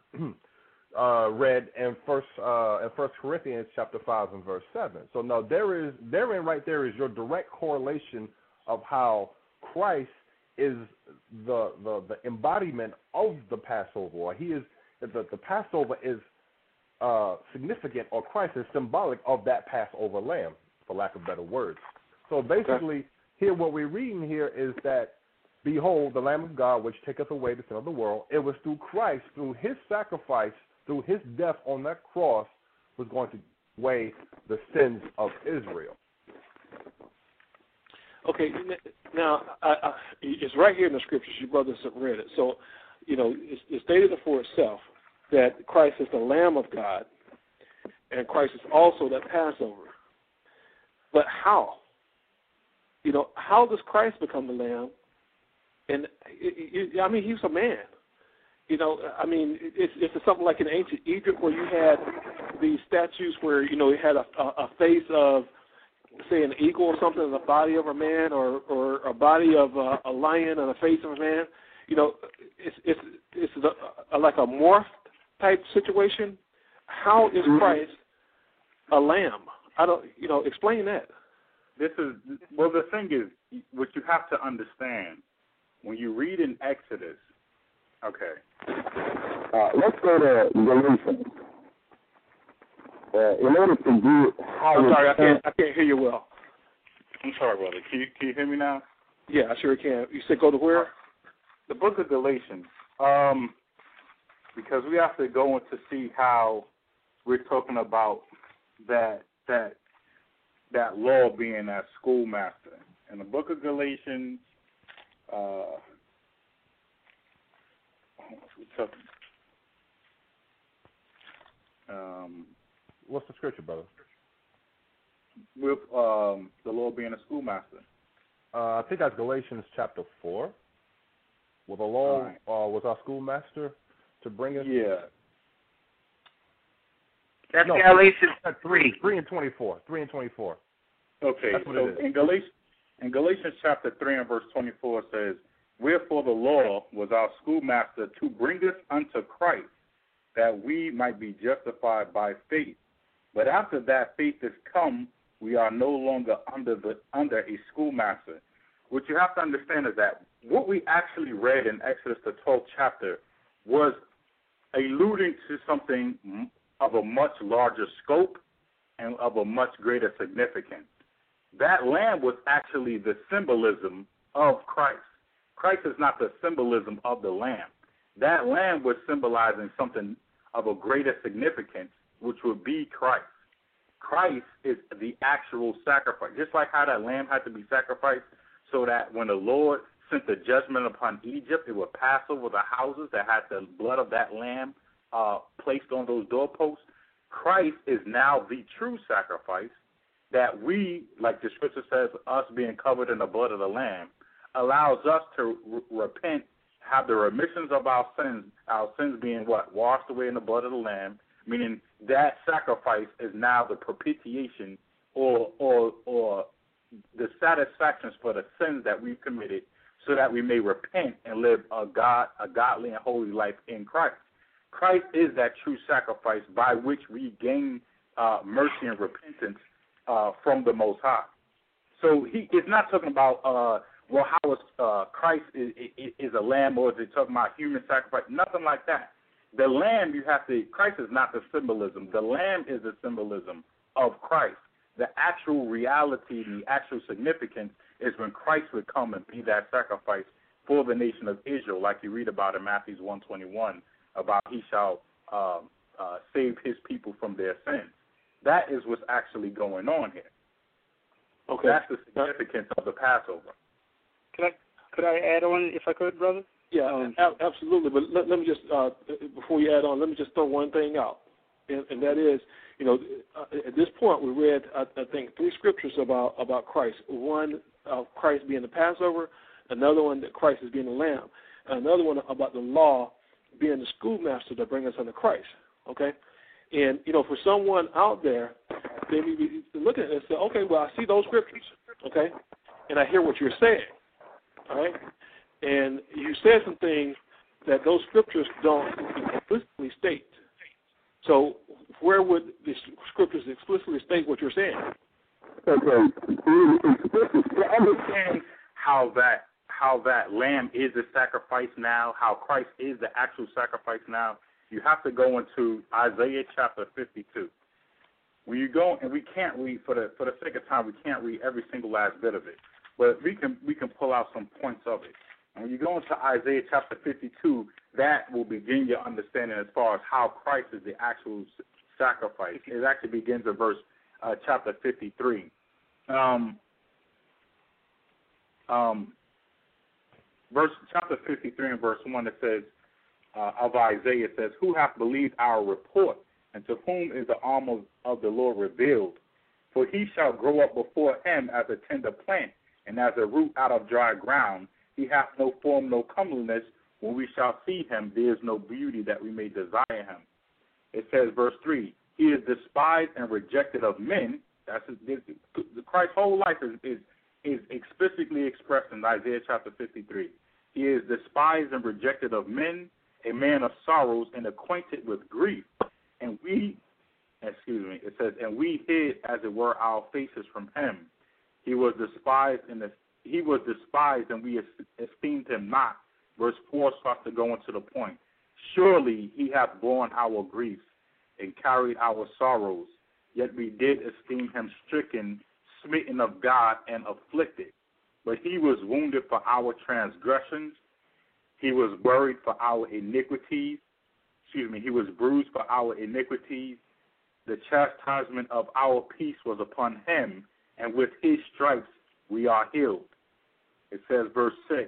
uh, read in First uh, in First Corinthians chapter five and verse seven. So now there is therein right there is your direct correlation of how Christ is the the, the embodiment of the Passover. Or he is the, the Passover is uh, significant, or Christ is symbolic of that Passover lamb, for lack of better words. So basically, okay. Here what we're reading here is that, behold, the Lamb of God, which taketh away the sin of the world. It was through Christ, through his sacrifice, through his death on that cross, was going to away the sins of Israel. Okay, Now, I, I, it's right here in the scriptures. Your brothers have read it. So, you know, it's, it's stated for itself that Christ is the Lamb of God, and Christ is also that Passover. But how? You know, how does Christ become the Lamb? And, it, it, I mean, he's a man. You know, I mean, it's, it's something like in ancient Egypt where you had these statues where, you know, it had a, a, a face of, say, an eagle or something, and the body of a man, or, or a body of a, a lion and a face of a man. You know, it's it's it's a, a, like a morph type situation. How is Christ a lamb? I don't, you know, explain that. This is, well, the thing is, what you have to understand, when you read in Exodus, okay. Uh, let's go to Galatians. Uh, in order to do how I'm sorry, I can't, I can't hear you well. I'm sorry, brother. Can you, can you hear me now? Yeah, I sure can. You said go to where? The book of Galatians. Um, because we have to go in to see how we're talking about that that that law being that schoolmaster. In the book of Galatians, uh, um, what's the scripture, brother? With um, the law being a schoolmaster. Uh, I think that's Galatians chapter four. Well, the law right. uh, was our schoolmaster to bring us. Yeah. That's no, Galatians three. Three and twenty-four. Three and twenty-four. Okay. That's what so it is. in Galatians, in Galatians chapter three and verse twenty-four says, "Wherefore the law was our schoolmaster to bring us unto Christ, that we might be justified by faith. But after that faith is come, we are no longer under the under a schoolmaster." What you have to understand is that what we actually read in Exodus, the twelfth chapter, was alluding to something of a much larger scope and of a much greater significance. That lamb was actually the symbolism of Christ. Christ is not the symbolism of the lamb. That lamb was symbolizing something of a greater significance, which would be Christ. Christ is the actual sacrifice. Just like how that lamb had to be sacrificed so that when the Lord sent the judgment upon Egypt, it would pass over the houses that had the blood of that lamb uh, placed on those doorposts. Christ is now the true sacrifice that we, like the scripture says, us being covered in the blood of the lamb, allows us to re- repent, have the remissions of our sins, our sins being what? Washed away in the blood of the lamb, meaning that sacrifice is now the propitiation or or or the satisfactions for the sins that we've committed, so that we may repent and live a God, a godly and holy life in Christ. Christ is that true sacrifice by which we gain uh, mercy and repentance uh, from the Most High. So he is not talking about, uh, well, how is uh, Christ is, is, is a lamb, or is it talking about human sacrifice? Nothing like that. The lamb, you have to, Christ is not the symbolism. The lamb is the symbolism of Christ. The actual reality, the actual significance is when Christ would come and be that sacrifice for the nation of Israel, like you read about in Matthew one twenty-one, about he shall uh, uh, save his people from their sins. That is what's actually going on here. Okay. That's the significance of the Passover. Could I could I add on, if I could, brother? Yeah, um, a- absolutely. But let, let me just, uh, before you add on, let me just throw one thing out, and, and that is, you know, uh, at this point we read, I, I think, three scriptures about, about Christ. One of Christ being the Passover, another one that Christ is being the Lamb, and another one about the law being the schoolmaster to bring us unto Christ, okay? And, you know, for someone out there, they may be looking at it and say, okay, well, I see those scriptures, okay, and I hear what you're saying, all right? And you said some things that those scriptures don't explicitly state. So where would the scriptures explicitly state what you're saying? Okay. To understand how that how that lamb is the sacrifice now, how Christ is the actual sacrifice now, you have to go into Isaiah chapter fifty-two. When you go, and we can't read, for the for the sake of time, we can't read every single last bit of it, but we can we can pull out some points of it. And when you go into Isaiah chapter fifty-two, that will begin your understanding as far as how Christ is the actual sacrifice. It actually begins in verse uh, chapter fifty-three. Um, um, verse chapter fifty-three and verse one, it says, uh, of Isaiah, it says, who hath believed our report, and to whom is the arm of, of the Lord revealed? For he shall grow up before him as a tender plant, and as a root out of dry ground. He hath no form, no comeliness. When we shall see him, there is no beauty that we may desire him. It says, verse three, he is despised and rejected of men. That's his, Christ's whole life is, is, is explicitly expressed in Isaiah chapter fifty-three. He is despised and rejected of men, a man of sorrows and acquainted with grief. And we, excuse me, it says, and we hid, as it were, our faces from him. He was despised and he was despised, and we esteemed him not. Verse four starts to go into the point. Surely he hath borne our griefs and carried our sorrows, yet we did esteem him stricken, smitten of God, and afflicted. But he was wounded for our transgressions, he was buried for our iniquities. Excuse me, he was bruised for our iniquities. The chastisement of our peace was upon him, and with his stripes we are healed. It says, verse six,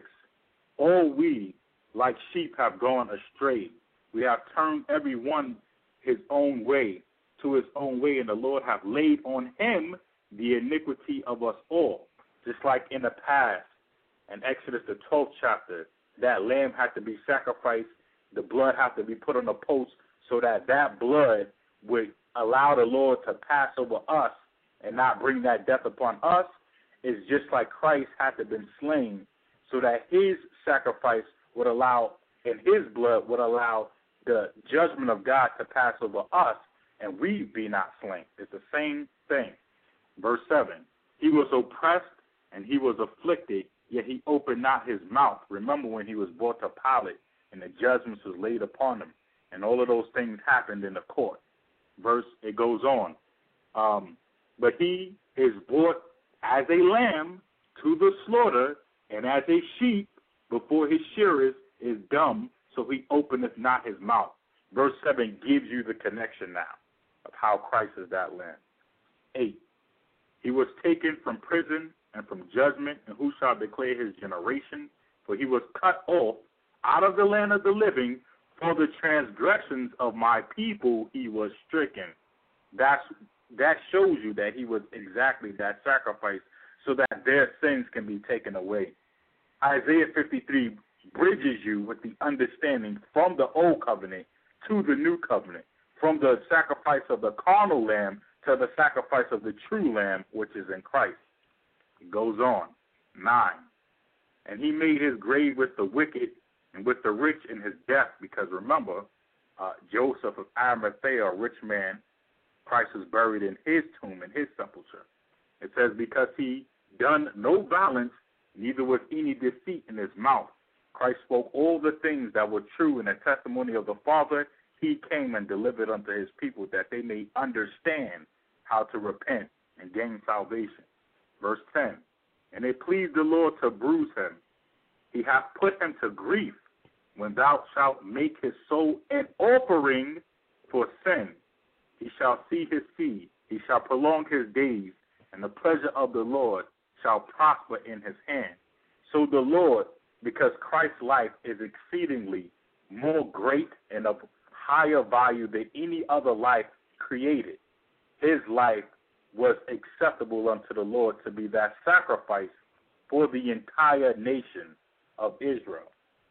all we like sheep have gone astray. We have turned every one his own way, to his own way, and the Lord hath laid on him the iniquity of us all. Just like in the past, in Exodus the twelfth chapter, that lamb had to be sacrificed, the blood had to be put on a post so that that blood would allow the Lord to pass over us and not bring that death upon us. It's just like Christ had to have been slain so that his sacrifice would allow, and his blood would allow the judgment of God to pass over us, and we be not slain. It's the same thing. Verse seven, he was oppressed and he was afflicted, yet he opened not his mouth. Remember when he was brought to Pilate and the judgments was laid upon him, and all of those things happened in the court. Verse, it goes on. Um, but he is brought as a lamb to the slaughter, and as a sheep before his shearers is dumb, so he openeth not his mouth. Verse seven gives you the connection now of how Christ is that lamb. eight, he was taken from prison and from judgment, and who shall declare his generation? For he was cut off out of the land of the living. For the transgressions of my people he was stricken. That's, that shows you that he was exactly that sacrifice so that their sins can be taken away. Isaiah fifty-three bridges you with the understanding from the old covenant to the new covenant, from the sacrifice of the carnal lamb to the sacrifice of the true lamb, which is in Christ. It goes on. nine, and he made his grave with the wicked and with the rich in his death, because remember, uh, Joseph of Arimathea, a rich man, Christ was buried in his tomb, in his sepulchre. It says, because he done no violence, neither was any deceit in his mouth. Christ spoke all the things that were true in the testimony of the Father. He came and delivered unto his people that they may understand how to repent and gain salvation. Verse ten, and it pleased the Lord to bruise him. He hath put him to grief. When thou shalt make his soul an offering for sin, he shall see his seed. He shall prolong his days, and the pleasure of the Lord shall prosper in his hand. So the Lord, because Christ's life is exceedingly more great and of higher value than any other life created, his life was acceptable unto the Lord to be that sacrifice for the entire nation of Israel.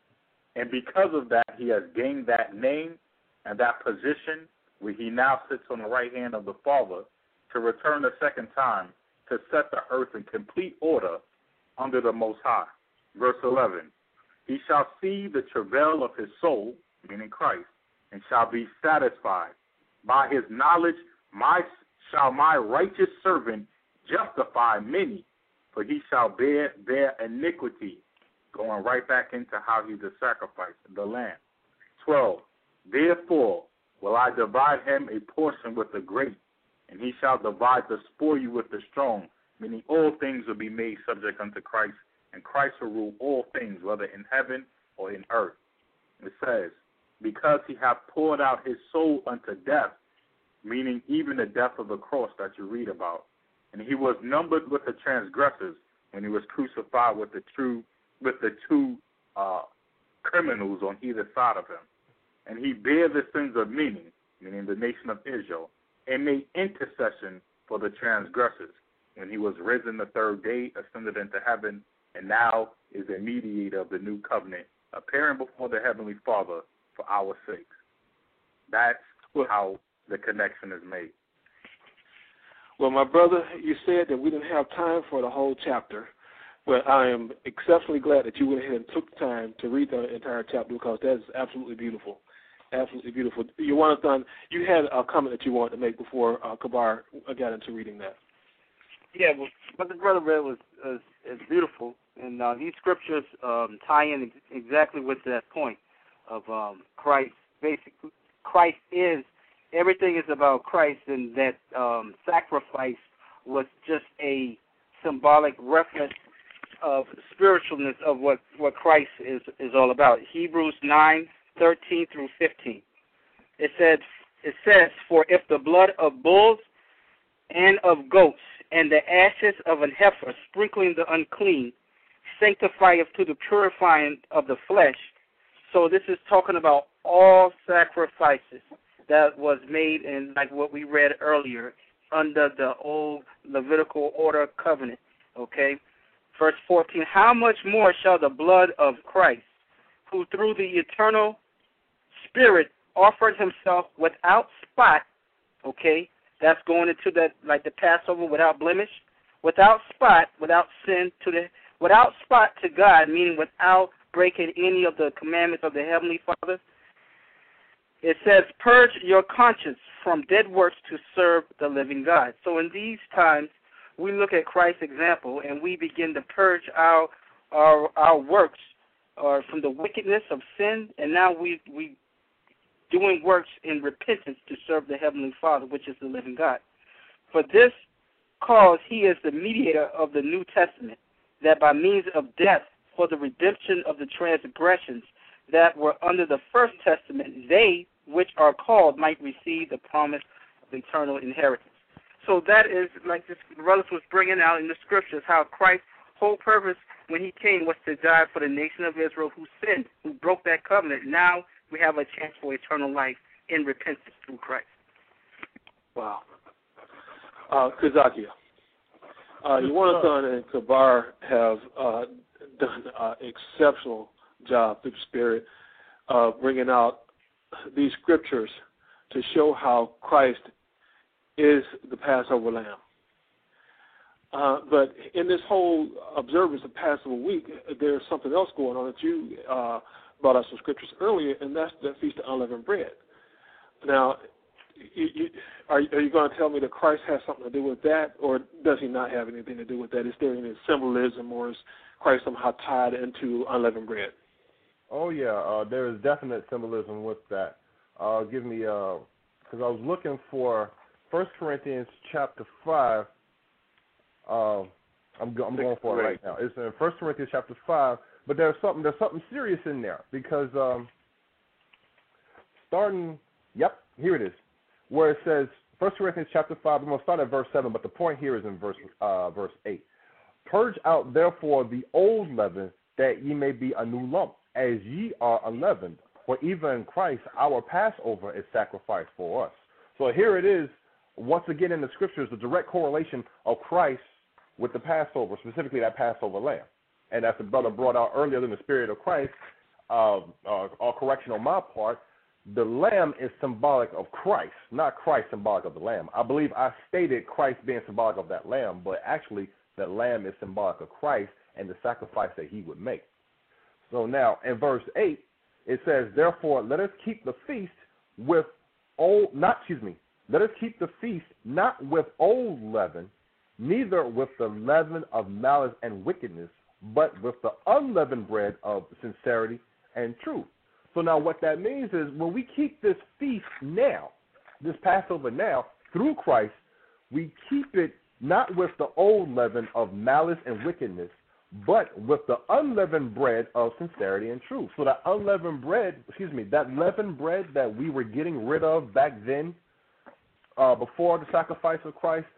And because of that, he has gained that name and that position where he now sits on the right hand of the Father to return a second time to set the earth in complete order under the Most High. Verse eleven, he shall see the travail of his soul, meaning Christ, and shall be satisfied. By his knowledge my shall my righteous servant justify many, for he shall bear their iniquity. Going right back into how he's a sacrifice, the lamb. twelve, therefore will I divide him a portion with the great, and he shall divide the spoil with the strong, meaning all things will be made subject unto Christ, and Christ will rule all things, whether in heaven or in earth. It says, because he hath poured out his soul unto death, meaning even the death of the cross that you read about, and he was numbered with the transgressors, when he was crucified with the true with the two uh, criminals on either side of him. And he bare the sins of many, meaning the nation of Israel, and made intercession for the transgressors. When he was risen the third day, ascended into heaven, and now is a mediator of the new covenant, appearing before the Heavenly Father for our sakes. That's well, how the connection is made. Well, my brother, you said that we didn't have time for the whole chapter, but I am exceptionally glad that you went ahead and took the time to read the entire chapter because that is absolutely beautiful. Absolutely beautiful. Jonathan, you had a comment that you wanted to make before uh, Kabar got into reading that. Yeah, well, what the brother read was is, is beautiful, and uh, these scriptures um, tie in ex- exactly with that point of um, Christ. Basically, Christ is, everything is about Christ, and that um, sacrifice was just a symbolic reference of spiritualness of what, what Christ is, is all about. Hebrews nine, thirteen through fifteen. It says, it says, for if the blood of bulls and of goats and the ashes of an heifer sprinkling the unclean sanctifieth to the purifying of the flesh. So this is talking about all sacrifices that was made in, like what we read earlier, under the old Levitical order covenant. Okay? Verse fourteen, how much more shall the blood of Christ, who through the eternal Spirit offered himself without spot, okay, that's going into that, like the Passover, without blemish, without spot, without sin, to the without spot to God, meaning without breaking any of the commandments of the Heavenly Father. It says, purge your conscience from dead works to serve the living God. So in these times, we look at Christ's example and we begin to purge our our, our works or from the wickedness of sin, and now we we doing works in repentance to serve the Heavenly Father, which is the living God. For this cause he is the mediator of the New Testament, that by means of death for the redemption of the transgressions that were under the first testament, they which are called might receive the promise of eternal inheritance. So that is, like this brother was bringing out in the scriptures, how Christ's whole purpose when he came was to die for the nation of Israel who sinned, who broke that covenant. Now we have a chance for eternal life in repentance through Christ. Wow. Uh, Kazakia, uh, Jonathan and Kabar have uh, done an exceptional job through the Spirit of bringing out these scriptures to show how Christ is the Passover lamb. Uh, but in this whole observance of Passover week, there's something else going on that you uh, brought us some scriptures earlier, and that's the Feast of Unleavened Bread. Now, you, you, are, are you going to tell me that Christ has something to do with that, or does he not have anything to do with that? Is there any symbolism, or is Christ somehow tied into unleavened bread? Oh, yeah, uh, there is definite symbolism with that. Uh, give me, because uh, I was looking for First Corinthians chapter five. Uh, I'm, go, I'm going for it right now. It's in First Corinthians chapter five, but there's something there's something serious in there because um, starting, yep, here it is, where it says First Corinthians chapter five. I'm going to start at verse seven, but the point here is in verse uh, verse eight. Purge out therefore the old leaven, that ye may be a new lump, as ye are unleavened. For even in Christ our Passover is sacrificed for us. So here it is, once again in the scriptures, the direct correlation of Christ with the Passover, specifically that Passover lamb. And as the brother brought out earlier in the spirit of Christ, uh, uh, or correction on my part, the lamb is symbolic of Christ, not Christ symbolic of the lamb. I believe I stated Christ being symbolic of that lamb, but actually that lamb is symbolic of Christ and the sacrifice that he would make. So now in verse eight, it says, therefore, let us keep the feast with old, not, excuse me, let us keep the feast not with old leaven, neither with the leaven of malice and wickedness, but with the unleavened bread of sincerity and truth. So now what that means is when we keep this feast now, this Passover now, through Christ, we keep it not with the old leaven of malice and wickedness, but with the unleavened bread of sincerity and truth. So that unleavened bread, excuse me, that leavened bread that we were getting rid of back then, uh, before the sacrifice of Christ,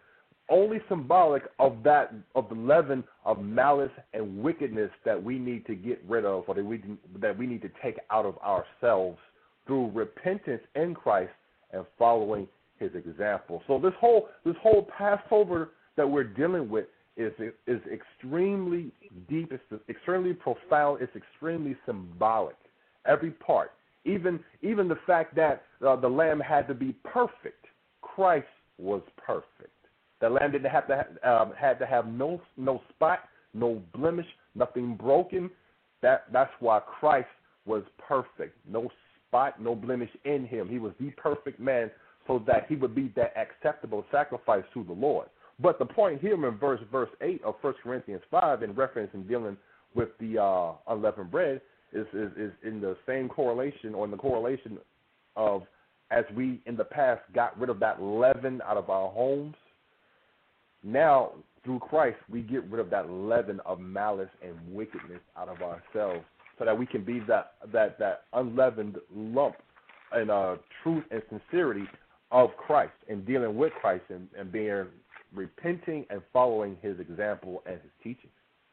only symbolic of that, of the leaven of malice and wickedness that we need to get rid of, or that we that we need to take out of ourselves through repentance in Christ and following His example. So this whole this whole Passover that we're dealing with is is extremely deep. It's extremely profound. It's extremely symbolic. Every part, even even the fact that uh, the lamb had to be perfect. Christ was perfect. The lamb didn't have to have, um, had to have no no spot, no blemish, nothing broken. That that's why Christ was perfect. No spot, no blemish in Him. He was the perfect man, so that He would be that acceptable sacrifice to the Lord. But the point here in verse verse eight of First Corinthians five, in reference and dealing with the uh, unleavened bread, is, is is in the same correlation, or in the correlation of, as we in the past got rid of that leaven out of our homes. Now, through Christ, we get rid of that leaven of malice and wickedness out of ourselves, so that we can be that that, that unleavened lump in uh, truth and sincerity of Christ, and dealing with Christ, and, and being repenting and following His example and His teachings.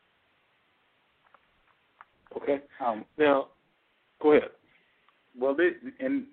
Okay. Um, now, go ahead. Well, this, in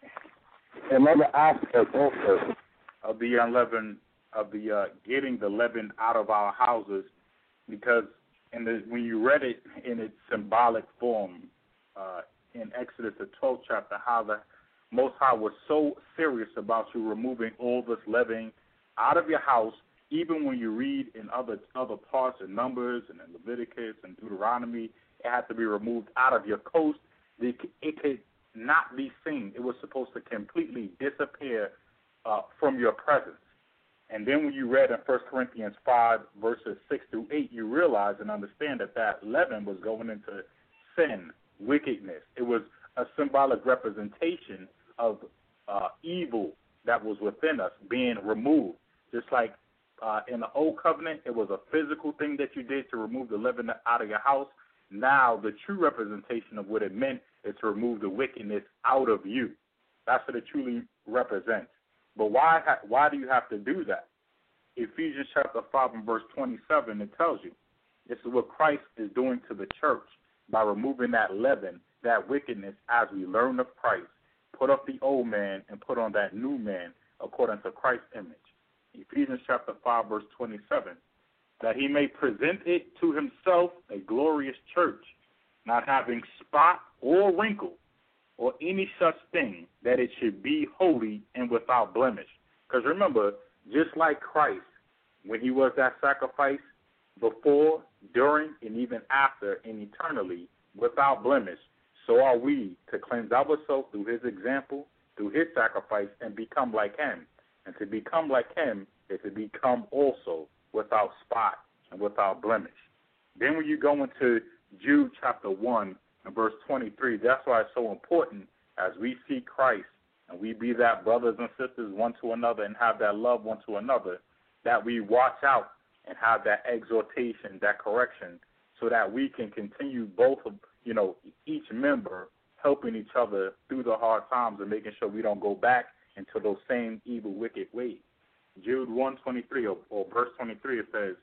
Another aspect also of the unleavened, of the uh, getting the leaven out of our houses, because in the when you read it in its symbolic form uh, in Exodus the twelfth chapter, how the Most High was so serious about you removing all this leaven out of your house. Even when you read in other other parts in Numbers and in Leviticus and Deuteronomy, it had to be removed out of your coast. It, it could not be seen. It was supposed to completely disappear uh, from your presence. And then when you read in First Corinthians five, verses six through eight, you realize and understand that that leaven was going into sin, wickedness. It was a symbolic representation of uh, evil that was within us being removed. Just like uh, in the Old Covenant, it was a physical thing that you did to remove the leaven out of your house. Now, the true representation of what it meant is to remove the wickedness out of you. That's what it truly represents. But why why do you have to do that? Ephesians chapter five and verse twenty-seven, it tells you this is what Christ is doing to the church by removing that leaven, that wickedness, as we learn of Christ. Put off the old man and put on that new man according to Christ's image. Ephesians chapter five, verse twenty-seven, that He may present it to Himself a glorious church, not having spot or wrinkle or any such thing, that it should be holy and without blemish. Because remember, just like Christ, when He was that sacrifice before, during, and even after, and eternally, without blemish, so are we to cleanse ourselves through His example, through His sacrifice, and become like Him. And to become like Him is to become also without spot and without blemish. Then when you go into Jude chapter one and verse twenty-three, that's why it's so important as we see Christ and we be that brothers and sisters one to another and have that love one to another, that we watch out and have that exhortation, that correction, so that we can continue both of, you know, each member helping each other through the hard times and making sure we don't go back into those same evil, wicked ways. Jude one twenty-three or, or verse twenty-three, it says,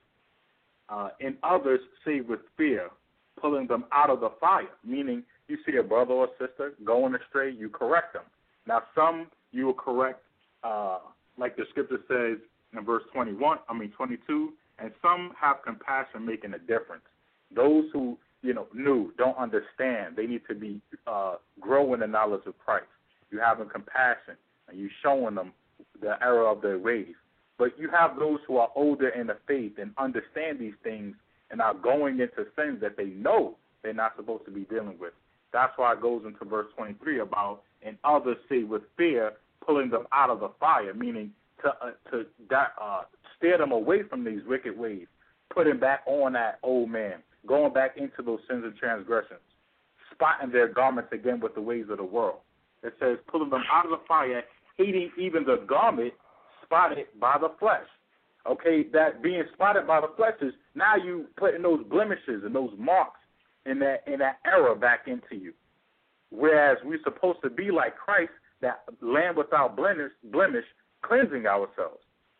uh, "In others save with fear, pulling them out of the fire," meaning you see a brother or sister going astray, you correct them. Now, some you will correct, uh, like the scripture says in verse twenty-one, I mean twenty-two, and some have compassion, making a difference. Those who, you know, new, don't understand, they need to be uh, grow in the knowledge of Christ. You having compassion, and you showing them the error of their ways. But you have those who are older in the faith and understand these things and are going into sins that they know they're not supposed to be dealing with. That's why it goes into verse twenty-three about, "And others say with fear, pulling them out of the fire," meaning to uh, to uh, steer them away from these wicked ways, putting back on that old man, going back into those sins and transgressions, spotting their garments again with the ways of the world. It says, pulling them out of the fire, hating even the garment spotted by the flesh. Okay, that being spotted by the flesh is now you putting those blemishes and those marks in that in that error back into you. Whereas we're supposed to be like Christ, that lamb without blemish, blemish, cleansing ourselves.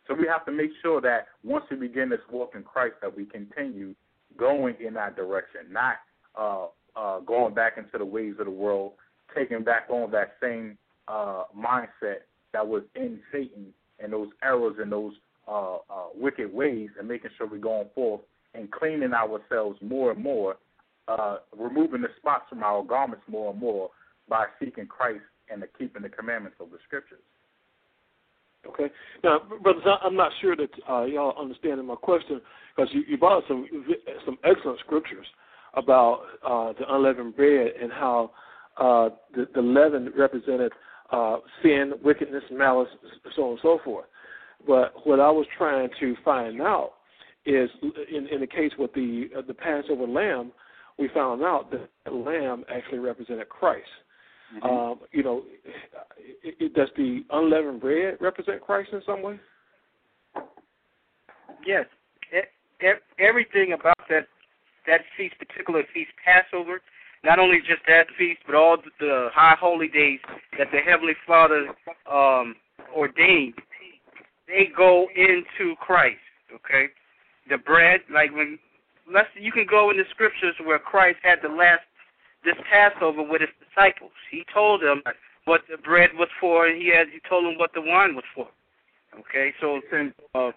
So we have to make sure that once we begin this walk in Christ, that we continue going in that direction, not uh, uh, going back into the ways of the world, taking back on that same uh, mindset that was in Satan and those errors and those uh, uh, wicked ways, and making sure we're going forth and cleaning ourselves more and more, uh, removing the spots from our garments more and more by seeking Christ and the keeping the commandments of the Scriptures. Okay. Now, brothers, I'm not sure that uh, y'all understanding my question, because you, you brought up some some excellent scriptures about uh, the unleavened bread and how uh, the, the leaven represented uh, sin, wickedness, malice, so on and so forth. But what I was trying to find out is, in, in the case with the uh, the Passover lamb, we found out that the lamb actually represented Christ. Mm-hmm. Um, you know, it, it, does the unleavened bread represent Christ in some way? Yes. It, it, everything about that that feast, particular feast, Passover, not only just that feast, but all the, the high holy days that the Heavenly Father um, ordained, they go into Christ. Okay, the bread, like when let's you can go in the scriptures where Christ had the last. This Passover with his disciples. He told them what the bread was for, and he had he told them what the wine was for. Okay, so since uh,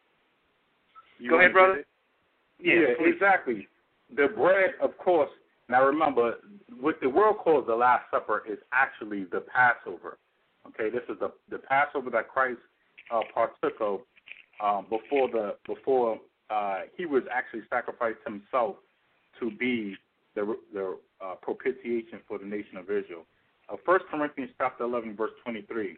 go ahead, brother. Yeah, yeah exactly. The bread, of course. Now remember, what the world calls the Last Supper is actually the Passover. Okay, this is the the Passover that Christ uh, partook of um, before the before uh, he was actually sacrificed himself to be the the uh, propitiation for the nation of Israel. Uh, First Corinthians chapter eleven, verse twenty-three.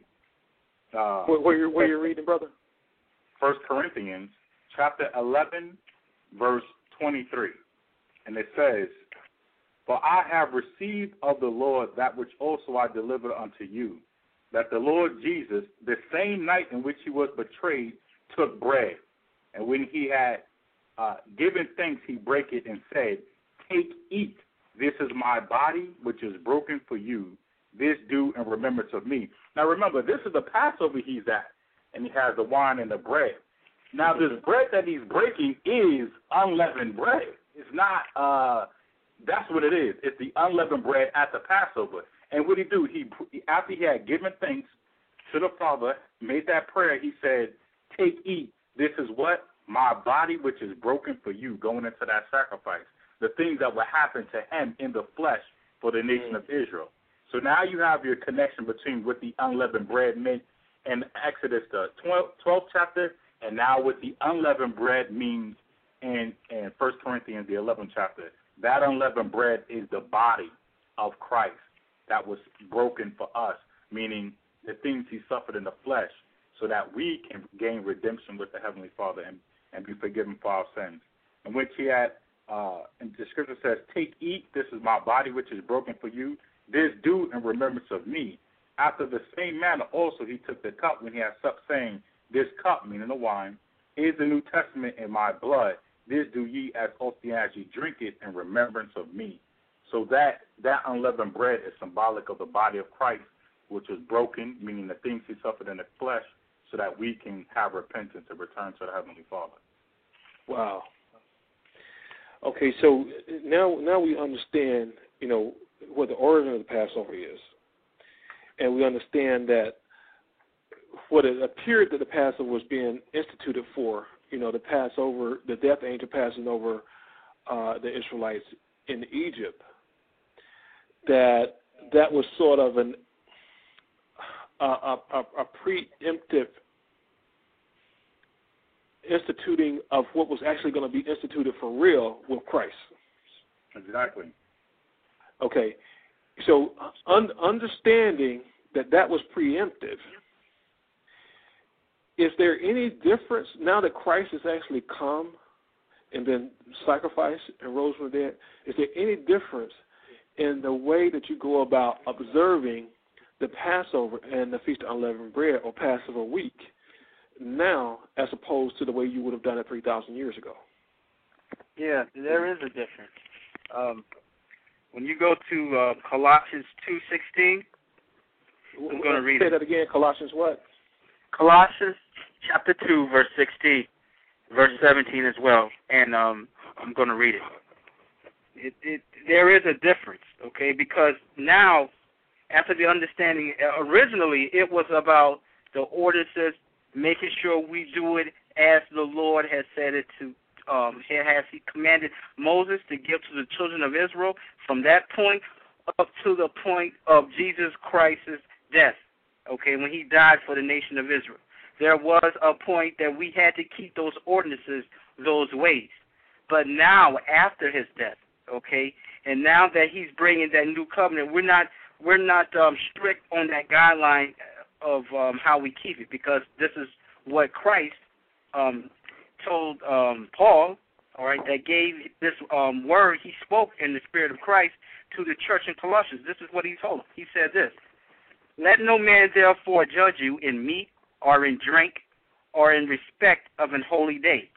Uh, where, where, you're, where you're reading, brother? First Corinthians chapter eleven, verse twenty-three. And it says, "For I have received of the Lord that which also I delivered unto you, that the Lord Jesus, the same night in which he was betrayed, took bread. And when he had uh, given thanks, he brake it and said, Take, eat. This is my body, which is broken for you. This do in remembrance of me." Now remember, this is the Passover he's at, and he has the wine and the bread. Now this bread that he's breaking is unleavened bread. It's not, uh, that's what it is. It's the unleavened bread at the Passover. And what he do, he after he had given thanks to the Father, made that prayer, he said, "Take, eat. This is what? My body, which is broken for you," going into that sacrifice. The things that will happen to him in the flesh for the nation of Israel. So now you have your connection between what the unleavened bread meant in Exodus, the twelfth chapter, and now what the unleavened bread means in, in First Corinthians, the eleventh chapter. That unleavened bread is the body of Christ that was broken for us, meaning the things he suffered in the flesh, so that we can gain redemption with the Heavenly Father and, and be forgiven for our sins. And which he had Uh, and the scripture says, "Take, eat, this is my body which is broken for you. This do in remembrance of me." After the same manner also he took the cup when he had supped, saying, "This cup," meaning the wine, "is the New Testament in my blood. This do ye as often as ye drink it in remembrance of me." So that, that unleavened bread is symbolic of the body of Christ, which was broken, meaning the things he suffered in the flesh, so that we can have repentance and return to the Heavenly Father. Wow. Okay, so now now we understand, you know, what the origin of the Passover is, and we understand that what it appeared that the Passover was being instituted for, you know, the Passover, the death angel passing over uh, the Israelites in Egypt, that that was sort of an a, a, a preemptive instituting of what was actually going to be instituted for real with Christ. Exactly. Okay. So un- understanding that that was preemptive, is there any difference now that Christ has actually come and been sacrificed and rose from the dead? Is there any difference in the way that you go about observing the Passover and the Feast of Unleavened Bread or Passover week now as opposed to the way you would have done it three thousand years ago? Yeah, there is a difference. Um, when you go to uh, Colossians two sixteen, I'm going to read Say it. that again, Colossians what? Colossians chapter two, verse sixteen, verse seventeen as well, and um, I'm going to read it. It, it. There is a difference, okay, because now, after the understanding, originally it was about the ordinances, making sure we do it as the Lord has said it to, um, has He commanded Moses to give to the children of Israel. From that point up to the point of Jesus Christ's death, okay, when He died for the nation of Israel, there was a point that we had to keep those ordinances, those ways. But now, after His death, okay, and now that He's bringing that new covenant, we're not we're not um, strict on that guideline of um, how we keep it, because this is what Christ um, told um, Paul, all right, that gave this um, word He spoke in the Spirit of Christ to the church in Colossians. This is what He told them. He said this: "Let no man therefore judge you in meat or in drink or in respect of an holy day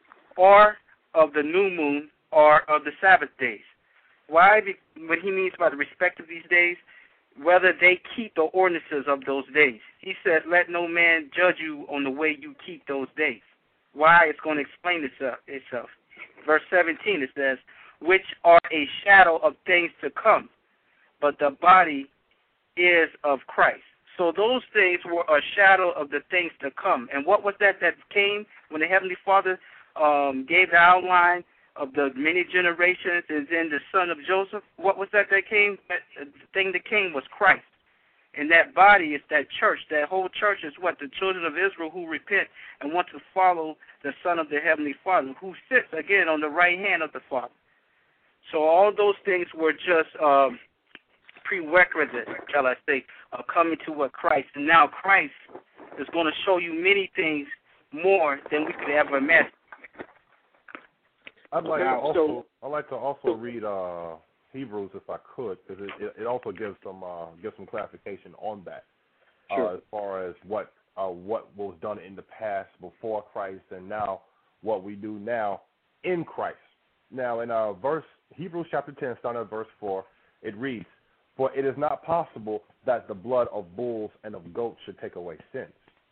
or of the new moon or of the Sabbath days." Why? What He means by the respect of these days, whether they keep the ordinances of those days. He said, let no man judge you on the way you keep those days. Why? It's going to explain itself. itself. Verse seventeen, it says, which are a shadow of things to come, but the body is of Christ. So those things were a shadow of the things to come. And what was that that came when the Heavenly Father um, gave the outline of the many generations and then the son of Joseph? What was that that came? The thing that came was Christ. And that body is that church. That whole church is what? The children of Israel who repent and want to follow the Son of the Heavenly Father, who sits, again, on the right hand of the Father. So all those things were just um, prerequisites, shall I say, of coming to what Christ. And now Christ is going to show you many things more than we could ever imagine. I'd like to also, I'd like to also read uh, Hebrews, if I could, because it, it also gives some uh, gives some clarification on that, sure. uh, as far as what uh, what was done in the past before Christ, and now what we do now in Christ. Now, in uh, verse Hebrews chapter ten, starting at verse four, it reads, "For it is not possible that the blood of bulls and of goats should take away sins.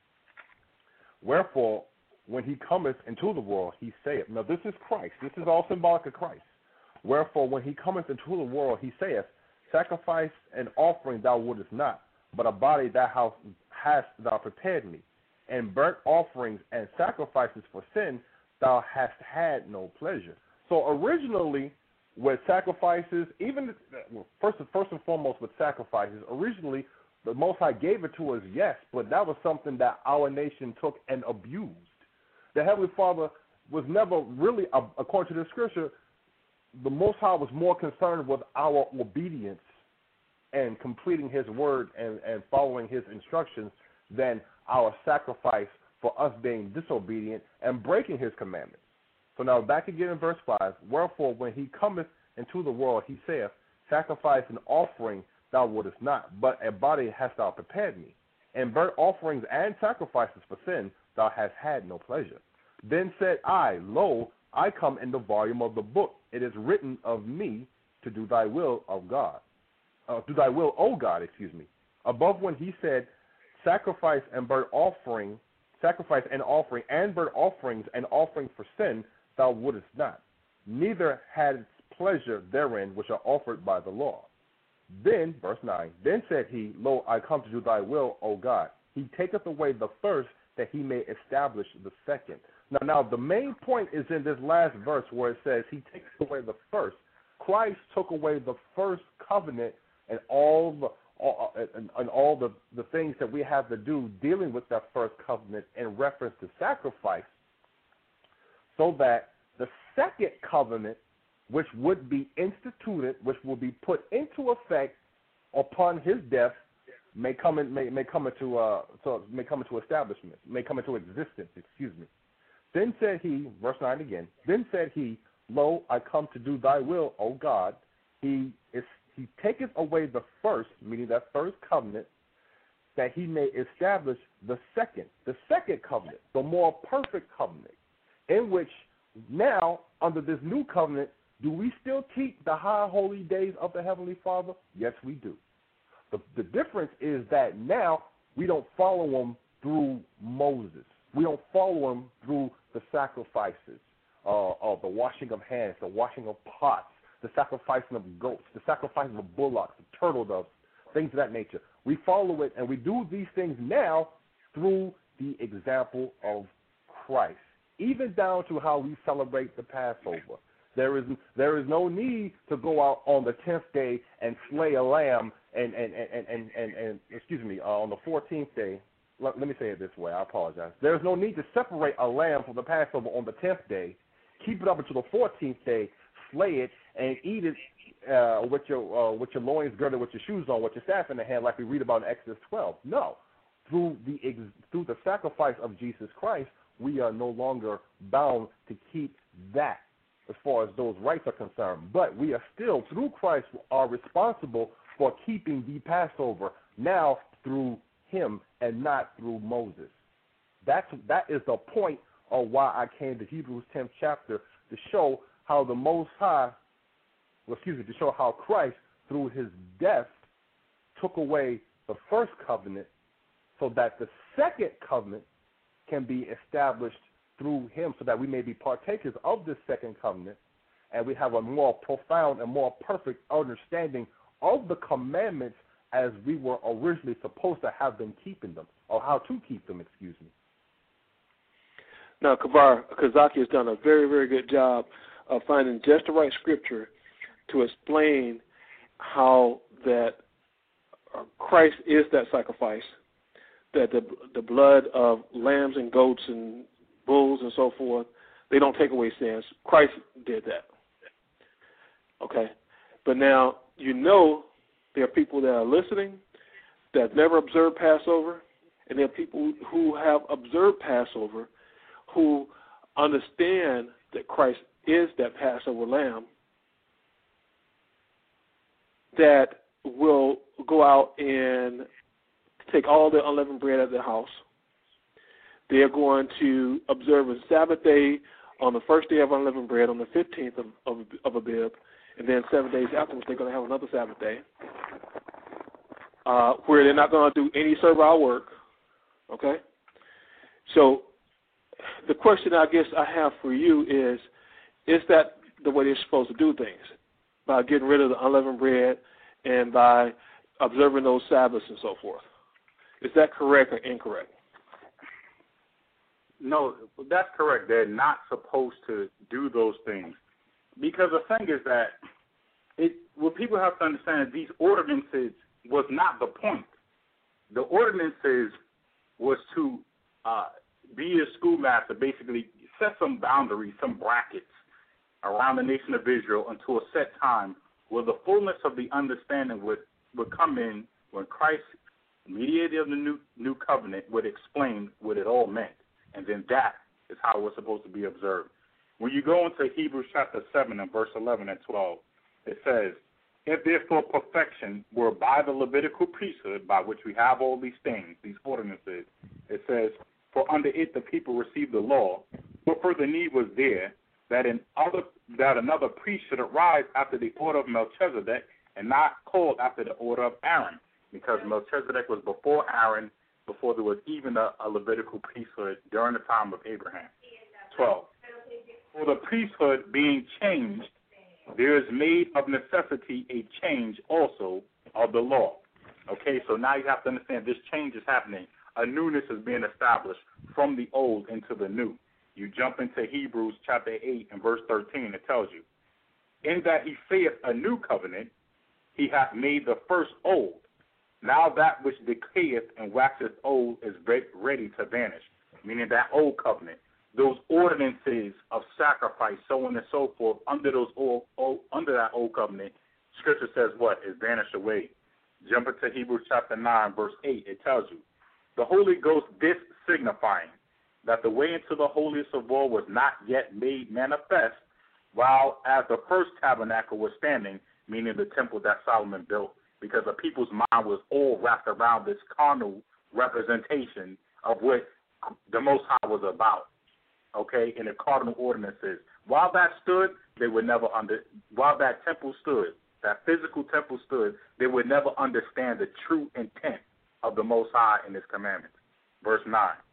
Wherefore, when he cometh into the world, he saith," now this is Christ. This is all symbolic of Christ. "Wherefore, when he cometh into the world, he saith, Sacrifice and offering thou wouldest not, but a body thou hast thou prepared me. And burnt offerings and sacrifices for sin thou hast had no pleasure." So originally, with sacrifices, even well, first, first and foremost with sacrifices, originally the Most High gave it to us, yes, but that was something that our nation took and abused. The Heavenly Father was never really, according to the Scripture, the Most High was more concerned with our obedience and completing His word and, and following His instructions than our sacrifice for us being disobedient and breaking His commandments. So now back again in verse five, "Wherefore when he cometh into the world, he saith, Sacrifice and offering thou wouldest not, but a body hast thou prepared me. And burnt offerings and sacrifices for sin thou hast had no pleasure. Then said I, Lo, I come in the volume of the book. It is written of me to do thy will, of God. Uh, do thy will, O God, excuse me. Above when he said, Sacrifice and burnt offering, sacrifice and offering, and burnt offerings and offerings for sin thou wouldest not. Neither hadst pleasure therein which are offered by the law. Then," verse nine, "Then said he, Lo, I come to do thy will, O God. He taketh away the first, that he may establish the second." Now, now the main point is in this last verse where it says he takes away the first. Christ took away the first covenant and all the all, and, and all the, the things that we have to do dealing with that first covenant in reference to sacrifice, so that the second covenant, which would be instituted, which will be put into effect upon his death, may come in, may, may come into uh, so may come into establishment, may come into existence. Excuse me. Then said he, verse nine again. Then said he, Lo, I come to do thy will, O God. He is he taketh away the first, meaning that first covenant, that he may establish the second, the second covenant, the more perfect covenant, in which now under this new covenant, do we still keep the high holy days of the Heavenly Father? Yes, we do. The, the difference is that now we don't follow them through Moses. We don't follow him through the sacrifices, uh, of the washing of hands, the washing of pots, the sacrificing of goats, the sacrificing of bullocks, the turtle doves, things of that nature. We follow it, and we do these things now through the example of Christ, even down to how we celebrate the Passover. There is there is no need to go out on the tenth day and slay a lamb, and and and and, and, and excuse me, uh, on the fourteenth day. Let, let me say it this way. I apologize. There is no need to separate a lamb from the Passover on the tenth day, keep it up until the fourteenth day, slay it, and eat it uh, with your uh, with your loins girded, with your shoes on, with your staff in the hand, like we read about in Exodus twelve. No, through the ex- through the sacrifice of Jesus Christ, we are no longer bound to keep that as far as those rights are concerned. But we are still, through Christ, are responsible for keeping the Passover now through him and not through Moses. That's that is the point of why I came to Hebrews tenth chapter, to show how the Most High, well, excuse me, to show how Christ, through his death, took away the first covenant so that the second covenant can be established through him, so that we may be partakers of this second covenant, and we have a more profound and more perfect understanding of the commandments as we were originally supposed to have been keeping them, or how to keep them, excuse me. Now, Kavar Kazaki has done a very, very good job of finding just the right scripture to explain how that Christ is that sacrifice, that the the blood of lambs and goats and bulls and so forth, they don't take away sins. Christ did that. Okay? But now, you know there are people that are listening that have never observed Passover, and there are people who have observed Passover who understand that Christ is that Passover lamb, that will go out and take all the unleavened bread at their house. They are going to observe a Sabbath day on the first day of unleavened bread, on the fifteenth of, of, of Abib, and then seven days afterwards they're going to have another Sabbath day, uh, where they're not going to do any servile work. Okay? So the question I guess I have for you is, is that the way they're supposed to do things? By getting rid of the unleavened bread and by observing those Sabbaths and so forth. Is that correct or incorrect? No, that's correct. They're not supposed to do those things. Because the thing is that it, what people have to understand is these ordinances was not the point. The ordinances was to uh, be a schoolmaster, basically set some boundaries, some brackets around the nation of Israel until a set time where the fullness of the understanding would, would come in when Christ, mediator of the new, new covenant, would explain what it all meant. And then that is how it was supposed to be observed. When you go into Hebrews chapter seven and verse eleven and twelve, it says, if therefore perfection were by the Levitical priesthood, by which we have all these things, these ordinances, it says, for under it the people received the law, what further need was there that an other that another priest should arise after the order of Melchizedek and not called after the order of Aaron, because Melchizedek was before Aaron, before there was even a, a Levitical priesthood during the time of Abraham. twelve. For the priesthood being changed, there is made of necessity a change also of the law. Okay, so now you have to understand this change is happening. A newness is being established from the old into the new. You jump into Hebrews chapter eight and verse thirteen, it tells you, in that he saith a new covenant, he hath made the first old. Now that which decayeth and waxeth old is ready to vanish, meaning that old covenant. Those ordinances of sacrifice, so on and so forth, under those old, old under that old covenant, Scripture says what? Is vanished away. Jump into Hebrews chapter nine, verse eight, it tells you, the Holy Ghost this signifying that the way into the holiest of all was not yet made manifest, while as the first tabernacle was standing, meaning the temple that Solomon built, because the people's mind was all wrapped around this carnal representation of what the Most High was about, okay, in the cardinal ordinances. While that stood, they would never under. While that temple stood, that physical temple stood, they would never understand the true intent of the Most High in His commandments. Verse nine.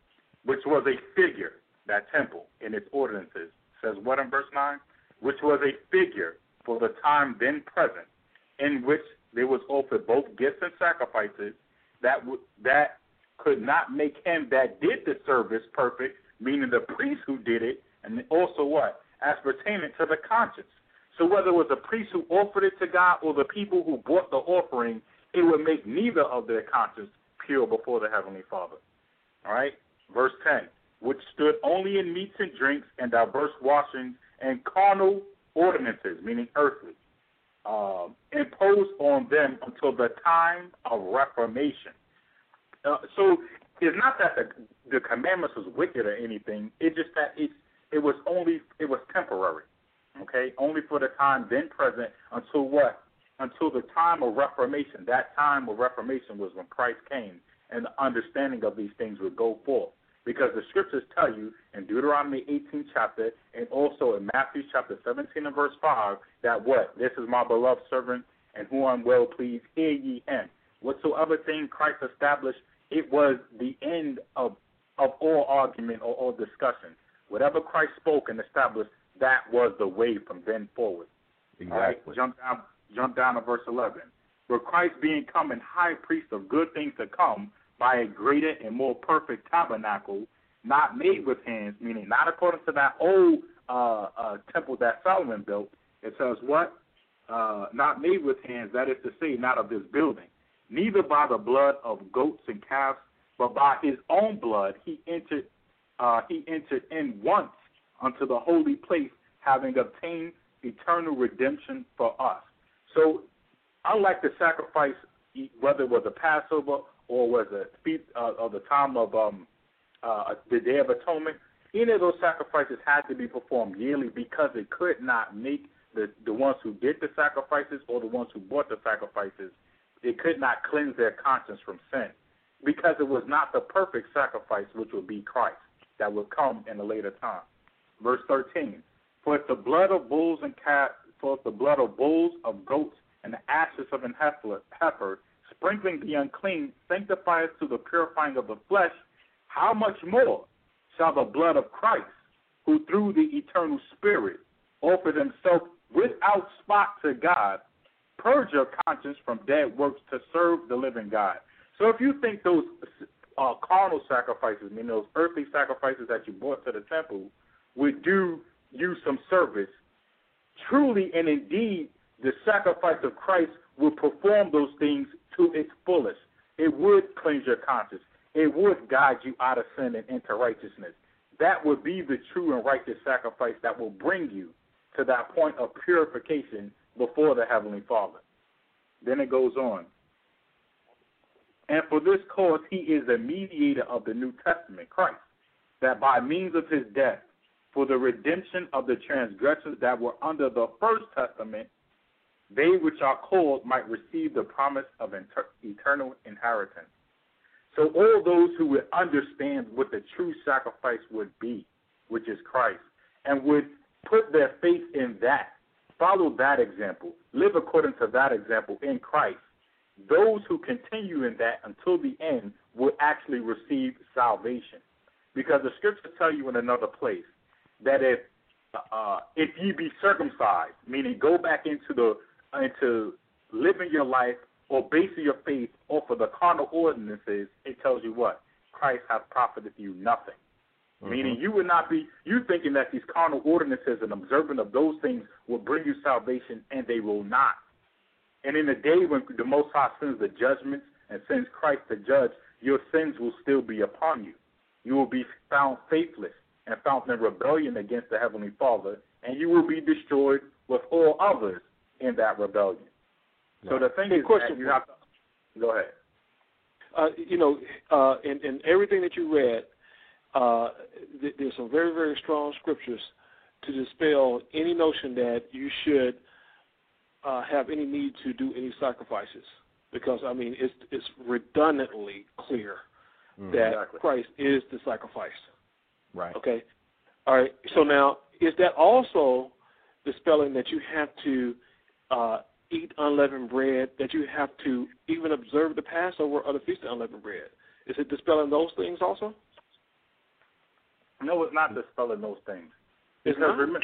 which was a figure, that temple in its ordinances, says what in verse nine? Which was a figure for the time then present, in which there was offered both gifts and sacrifices that w- that could not make him that did the service perfect, meaning the priest who did it, and also what? As pertaining to the conscience. So whether it was a priest who offered it to God or the people who brought the offering, it would make neither of their conscience pure before the Heavenly Father. All right? Verse ten, which stood only in meats and drinks and diverse washings and carnal ordinances, meaning earthly, uh, imposed on them until the time of Reformation. Uh, so it's not that the, the commandments was wicked or anything. It's just that it, it was only, it was temporary, okay? Only for the time then present until what? Until the time of Reformation. That time of Reformation was when Christ came and the understanding of these things would go forth. Because the scriptures tell you in Deuteronomy eighteenth chapter and also in Matthew chapter seventeen and verse five that what? This is my beloved servant and who I'm well pleased, hear ye him. Whatsoever thing Christ established, it was the end of, of all argument or all discussion. Whatever Christ spoke and established, that was the way from then forward. Exactly. All right? Jump down, jump down to verse eleven. For Christ being come and high priest of good things to come, by a greater and more perfect tabernacle, not made with hands, meaning not according to that old uh, uh, temple that Solomon built. It says what? Uh, not made with hands, that is to say, not of this building. Neither by the blood of goats and calves, but by his own blood he entered uh, he entered in once unto the holy place, having obtained eternal redemption for us. So unlike the sacrifice, whether it was a Passover or was a feast uh, of the time of um, uh, the Day of Atonement, any of those sacrifices had to be performed yearly because it could not make the, the ones who did the sacrifices or the ones who bought the sacrifices, it could not cleanse their conscience from sin because it was not the perfect sacrifice, which would be Christ, that would come in a later time. Verse thirteen, for if the blood of bulls and calves, for if the blood of bulls, of goats, and the ashes of an heifer, heifer sprinkling the unclean, sanctifies to the purifying of the flesh, how much more shall the blood of Christ, who through the eternal Spirit offered himself without spot to God, purge your conscience from dead works to serve the living God. So if you think those uh, carnal sacrifices, meaning those earthly sacrifices that you brought to the temple, would do you some service, truly and indeed the sacrifice of Christ would perform those things to its fullest. It would cleanse your conscience. It would guide you out of sin and into righteousness. That would be the true and righteous sacrifice that will bring you to that point of purification before the Heavenly Father. Then it goes on. And for this cause he is the mediator of the New Testament, Christ, that by means of his death, for the redemption of the transgressions that were under the first testament, they which are called might receive the promise of inter- eternal inheritance. So all those who would understand what the true sacrifice would be, which is Christ, and would put their faith in that, follow that example, live according to that example in Christ, those who continue in that until the end will actually receive salvation. Because the scriptures tell you in another place that if uh, if ye be circumcised, meaning go back into the into living your life or basing your faith off of the carnal ordinances, it tells you what? Christ hath profited you nothing. Mm-hmm. Meaning you would not be, you thinking that these carnal ordinances and observing of those things will bring you salvation, and they will not. And in the day when the Most High sends the judgments and sends Christ to judge, your sins will still be upon you. You will be found faithless and found in rebellion against the Heavenly Father, and you will be destroyed with all others in that rebellion. Right. So the thing is that you have to go ahead. Uh, you know, uh, in, in everything that you read, uh, th- there's some very, very strong scriptures to dispel any notion that you should uh, have any need to do any sacrifices. Because, I mean, it's, it's redundantly clear mm, that exactly. Christ is the sacrifice. Right. Okay? All right. So now, is that also dispelling that you have to uh, eat unleavened bread, that you have to even observe the Passover or the Feast of Unleavened Bread? Is it dispelling those things also? No, it's not dispelling those things. It's Because not? remember,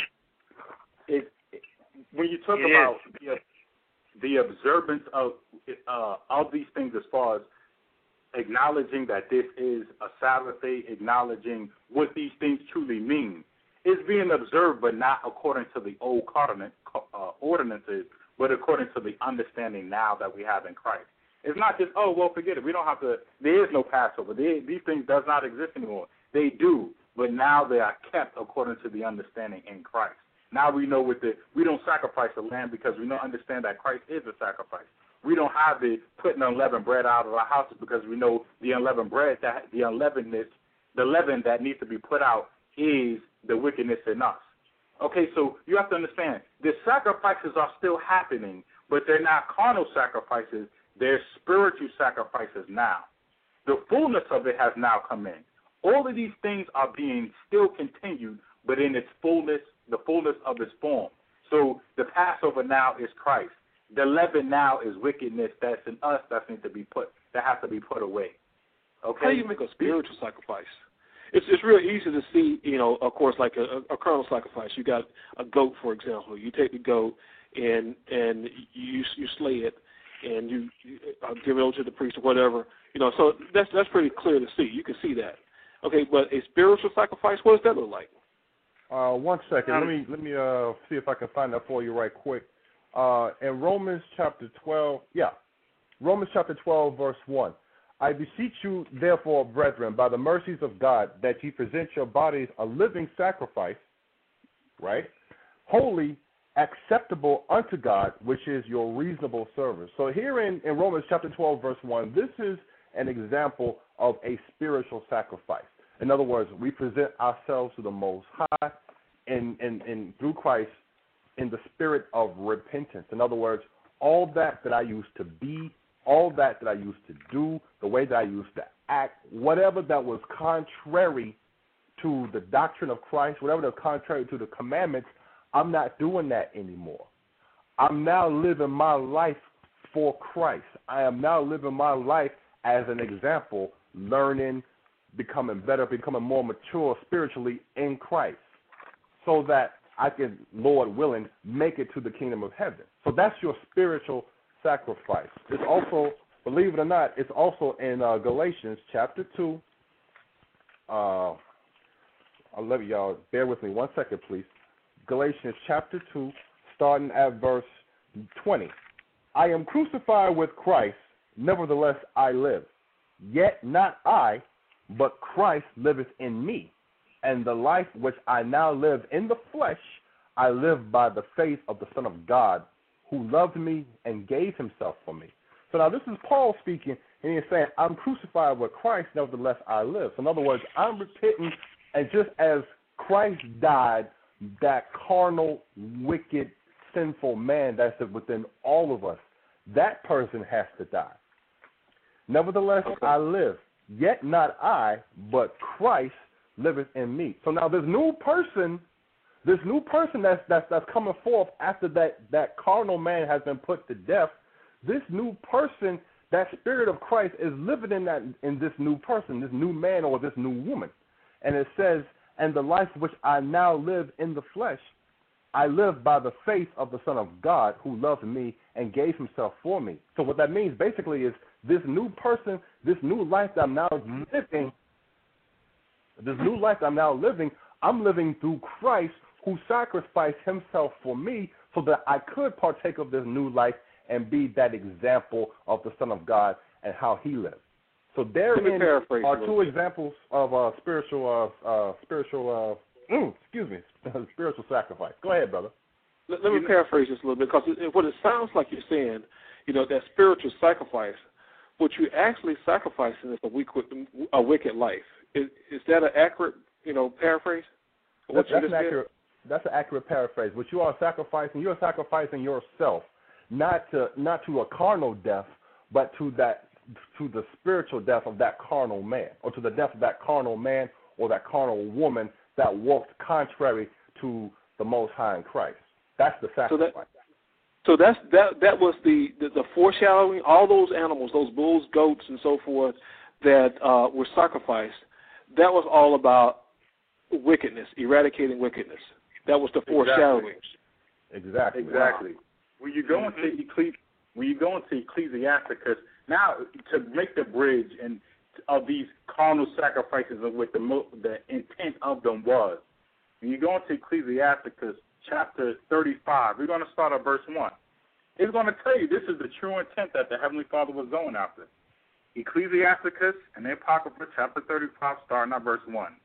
it, it, when you talk It about the, the observance of uh, of these things, as far as acknowledging that this is a Sabbath day, acknowledging what these things truly mean, it's being observed, but not according to the old covenant uh, ordinances, but according to the understanding now that we have in Christ. It's not just, oh, well, forget it. We don't have to, there is no Passover. They, these things does not exist anymore. They do, but now they are kept according to the understanding in Christ. Now we know with the, we don't sacrifice the lamb because we don't understand that Christ is a sacrifice. We don't have the putting unleavened bread out of our houses because we know the unleavened bread, that the unleavenedness, the leaven that needs to be put out is the wickedness in us. Okay, so you have to understand, the sacrifices are still happening, but they're not carnal sacrifices. They're spiritual sacrifices now. The fullness of it has now come in. All of these things are being still continued, but in its fullness, the fullness of its form. So the Passover now is Christ. The leaven now is wickedness that's in us that needs to be put, that has to be put away. Okay. How do you make a spiritual sacrifice? It's it's real easy to see, you know, of course, like a, a carnal sacrifice. You got a goat, for example. You take the goat and and you you slay it and you, you uh, give it over to the priest or whatever. You know, so that's that's pretty clear to see. You can see that. Okay, but a spiritual sacrifice, what does that look like? Uh, one second. Let me let me uh, see if I can find that for you right quick. Uh, in Romans chapter twelve, yeah, Romans chapter twelve, verse one. I beseech you, therefore, brethren, by the mercies of God, that ye present your bodies a living sacrifice, right, holy, acceptable unto God, which is your reasonable service. So here in, in Romans chapter twelve, verse one, this is an example of a spiritual sacrifice. In other words, we present ourselves to the Most High and, and, and through Christ in the spirit of repentance. In other words, all that that I used to be, all that that I used to do, the way that I used to act, whatever that was contrary to the doctrine of Christ, whatever that was contrary to the commandments, I'm not doing that anymore. I'm now living my life for Christ. I am now living my life as an example, learning, becoming better, becoming more mature spiritually in Christ, so that I can, Lord willing, make it to the kingdom of heaven. So that's your spiritual sacrifice. It's also, believe it or not, it's also in uh, Galatians chapter two. Uh, I'll let y'all bear with me one second, please. Galatians chapter two, starting at verse twenty. I am crucified with Christ, nevertheless I live. Yet not I, but Christ liveth in me. And the life which I now live in the flesh, I live by the faith of the Son of God, who loved me and gave himself for me. So now this is Paul speaking, and he's saying, I'm crucified with Christ, nevertheless I live. So in other words, I'm repenting, and just as Christ died, that carnal, wicked, sinful man that's within all of us, that person has to die. Nevertheless okay. I live, yet not I, but Christ liveth in me. So now this new person, this new person that's that's that's coming forth after that, that carnal man has been put to death, this new person, that spirit of Christ is living in that in this new person, this new man or this new woman. And it says, and the life which I now live in the flesh, I live by the faith of the Son of God, who loved me and gave himself for me. So what that means basically is this new person, this new life that I'm now living, this new life that I'm now living, I'm living through Christ, who sacrificed himself for me so that I could partake of this new life and be that example of the Son of God and how he lived. So therein are two examples of uh, spiritual, uh, uh, spiritual, uh, mm, excuse me, spiritual sacrifice. Go ahead, brother. Let, let me paraphrase this a little bit, because it, what it sounds like you're saying, you know, that spiritual sacrifice, what you're actually sacrificing is a wicked, a wicked life. Is, is that an accurate, you know, paraphrase? That's, that's, an accurate, that's an accurate paraphrase. What you are sacrificing, you are sacrificing yourself, not to not to a carnal death, but to that to the spiritual death of that carnal man, or to the death of that carnal man or that carnal woman that walked contrary to the Most High in Christ. That's the sacrifice. So, that, so that's that. That was the, the the foreshadowing. All those animals, those bulls, goats, and so forth, that uh, were sacrificed. That was all about wickedness, eradicating wickedness. That was the foreshadowing. Exactly. Exactly. Wow. When you go into Ecclesi- when you go into Ecclesiasticus, now to make the bridge and of these carnal sacrifices of what the mo- the intent of them was. When you go into Ecclesiasticus chapter thirty-five, we're going to start at verse one. It's going to tell you this is the true intent that the Heavenly Father was going after. Ecclesiasticus and the Apocrypha, chapter thirty-five, starting at verse one.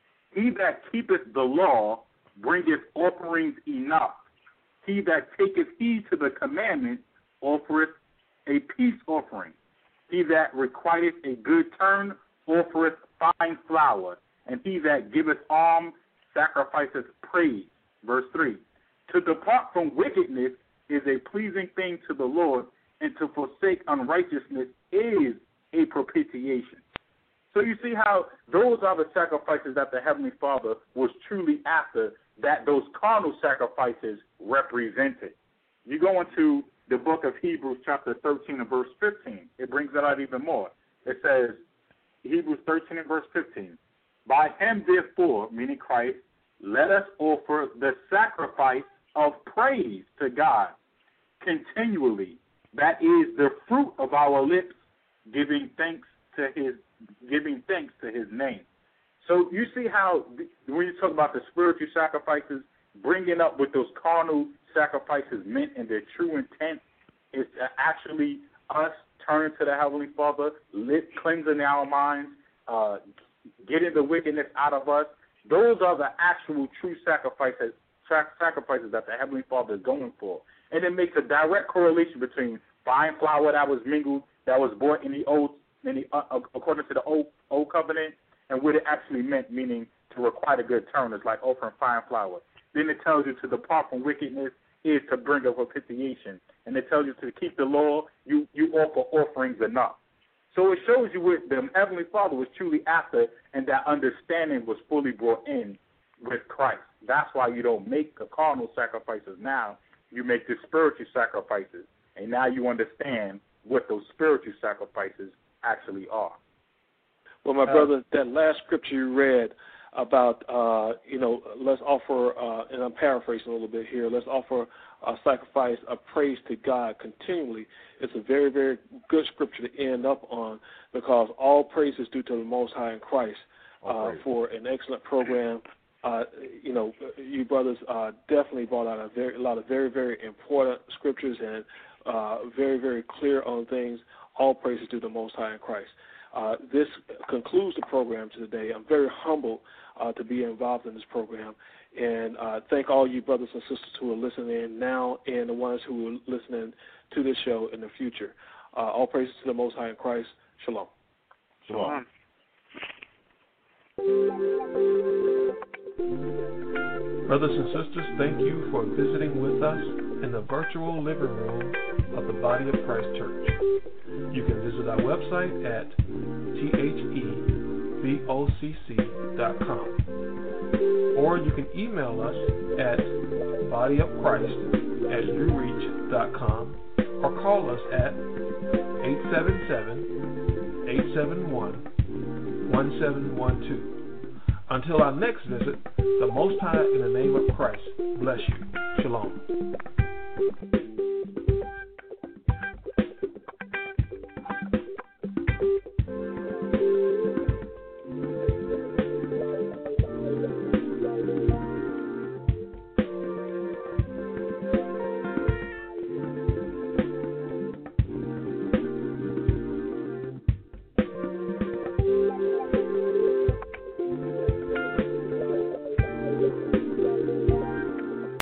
He that keepeth the law bringeth offerings enough. He that taketh heed to the commandment offereth a peace offering. He that requiteth a good turn offereth fine flour. And he that giveth alms sacrificeth praise. Verse three. To depart from wickedness is a pleasing thing to the Lord, and to forsake unrighteousness is a propitiation. So you see how those are the sacrifices that the Heavenly Father was truly after, that those carnal sacrifices represented. You go into the book of Hebrews chapter thirteen and verse fifteen. It brings it out even more. It says, Hebrews thirteen and verse fifteen, by him therefore, meaning Christ, let us offer the sacrifice of praise to God continually. That is the fruit of our lips, giving thanks to his giving thanks to his name. So you see how when you talk about the spiritual sacrifices, bringing up what those carnal sacrifices meant and their true intent is actually us turning to the Heavenly Father, lit, cleansing our minds, uh, getting the wickedness out of us. Those are the actual true sacrifices, sacrifices that the Heavenly Father is going for. And it makes a direct correlation between fine flour that was mingled, that was bought in the old, in the, uh, according to the old old covenant, and what it actually meant, meaning to requite a good turn, is like offering fine flour. Then it tells you to depart from wickedness is to bring a propitiation. And it tells you to keep the law, you, you offer offerings enough. So it shows you what the Heavenly Father was truly after, and that understanding was fully brought in with Christ. That's why you don't make the carnal sacrifices now. You make the spiritual sacrifices. And now you understand what those spiritual sacrifices actually are. Well, my brother, that last scripture you read about, uh, you know, let's offer, uh, and I'm paraphrasing a little bit here, let's offer a sacrifice of praise to God continually. It's a very, very good scripture to end up on, because all praise is due to the Most High in Christ uh, for an excellent program. Uh, you know, you brothers uh, definitely brought out a, very, a lot of very, very important scriptures and uh, very, very clear on things. All praise is due to the Most High in Christ. Uh, this concludes the program today. I'm very humbled uh, to be involved in this program, and uh, thank all you brothers and sisters who are listening in now and the ones who are listening to this show in the future. Uh, all praises to the Most High in Christ. Shalom. Shalom. Brothers and sisters, thank you for visiting with us in the virtual living room of the Body of Christ Church. You can visit our website at thevocc dot com, or you can email us at bodyofchrist at ureach dot com, or call us at eight seven seven, eight seven one, one seven one two. Until our next visit, the Most High in the name of Christ bless you. Shalom.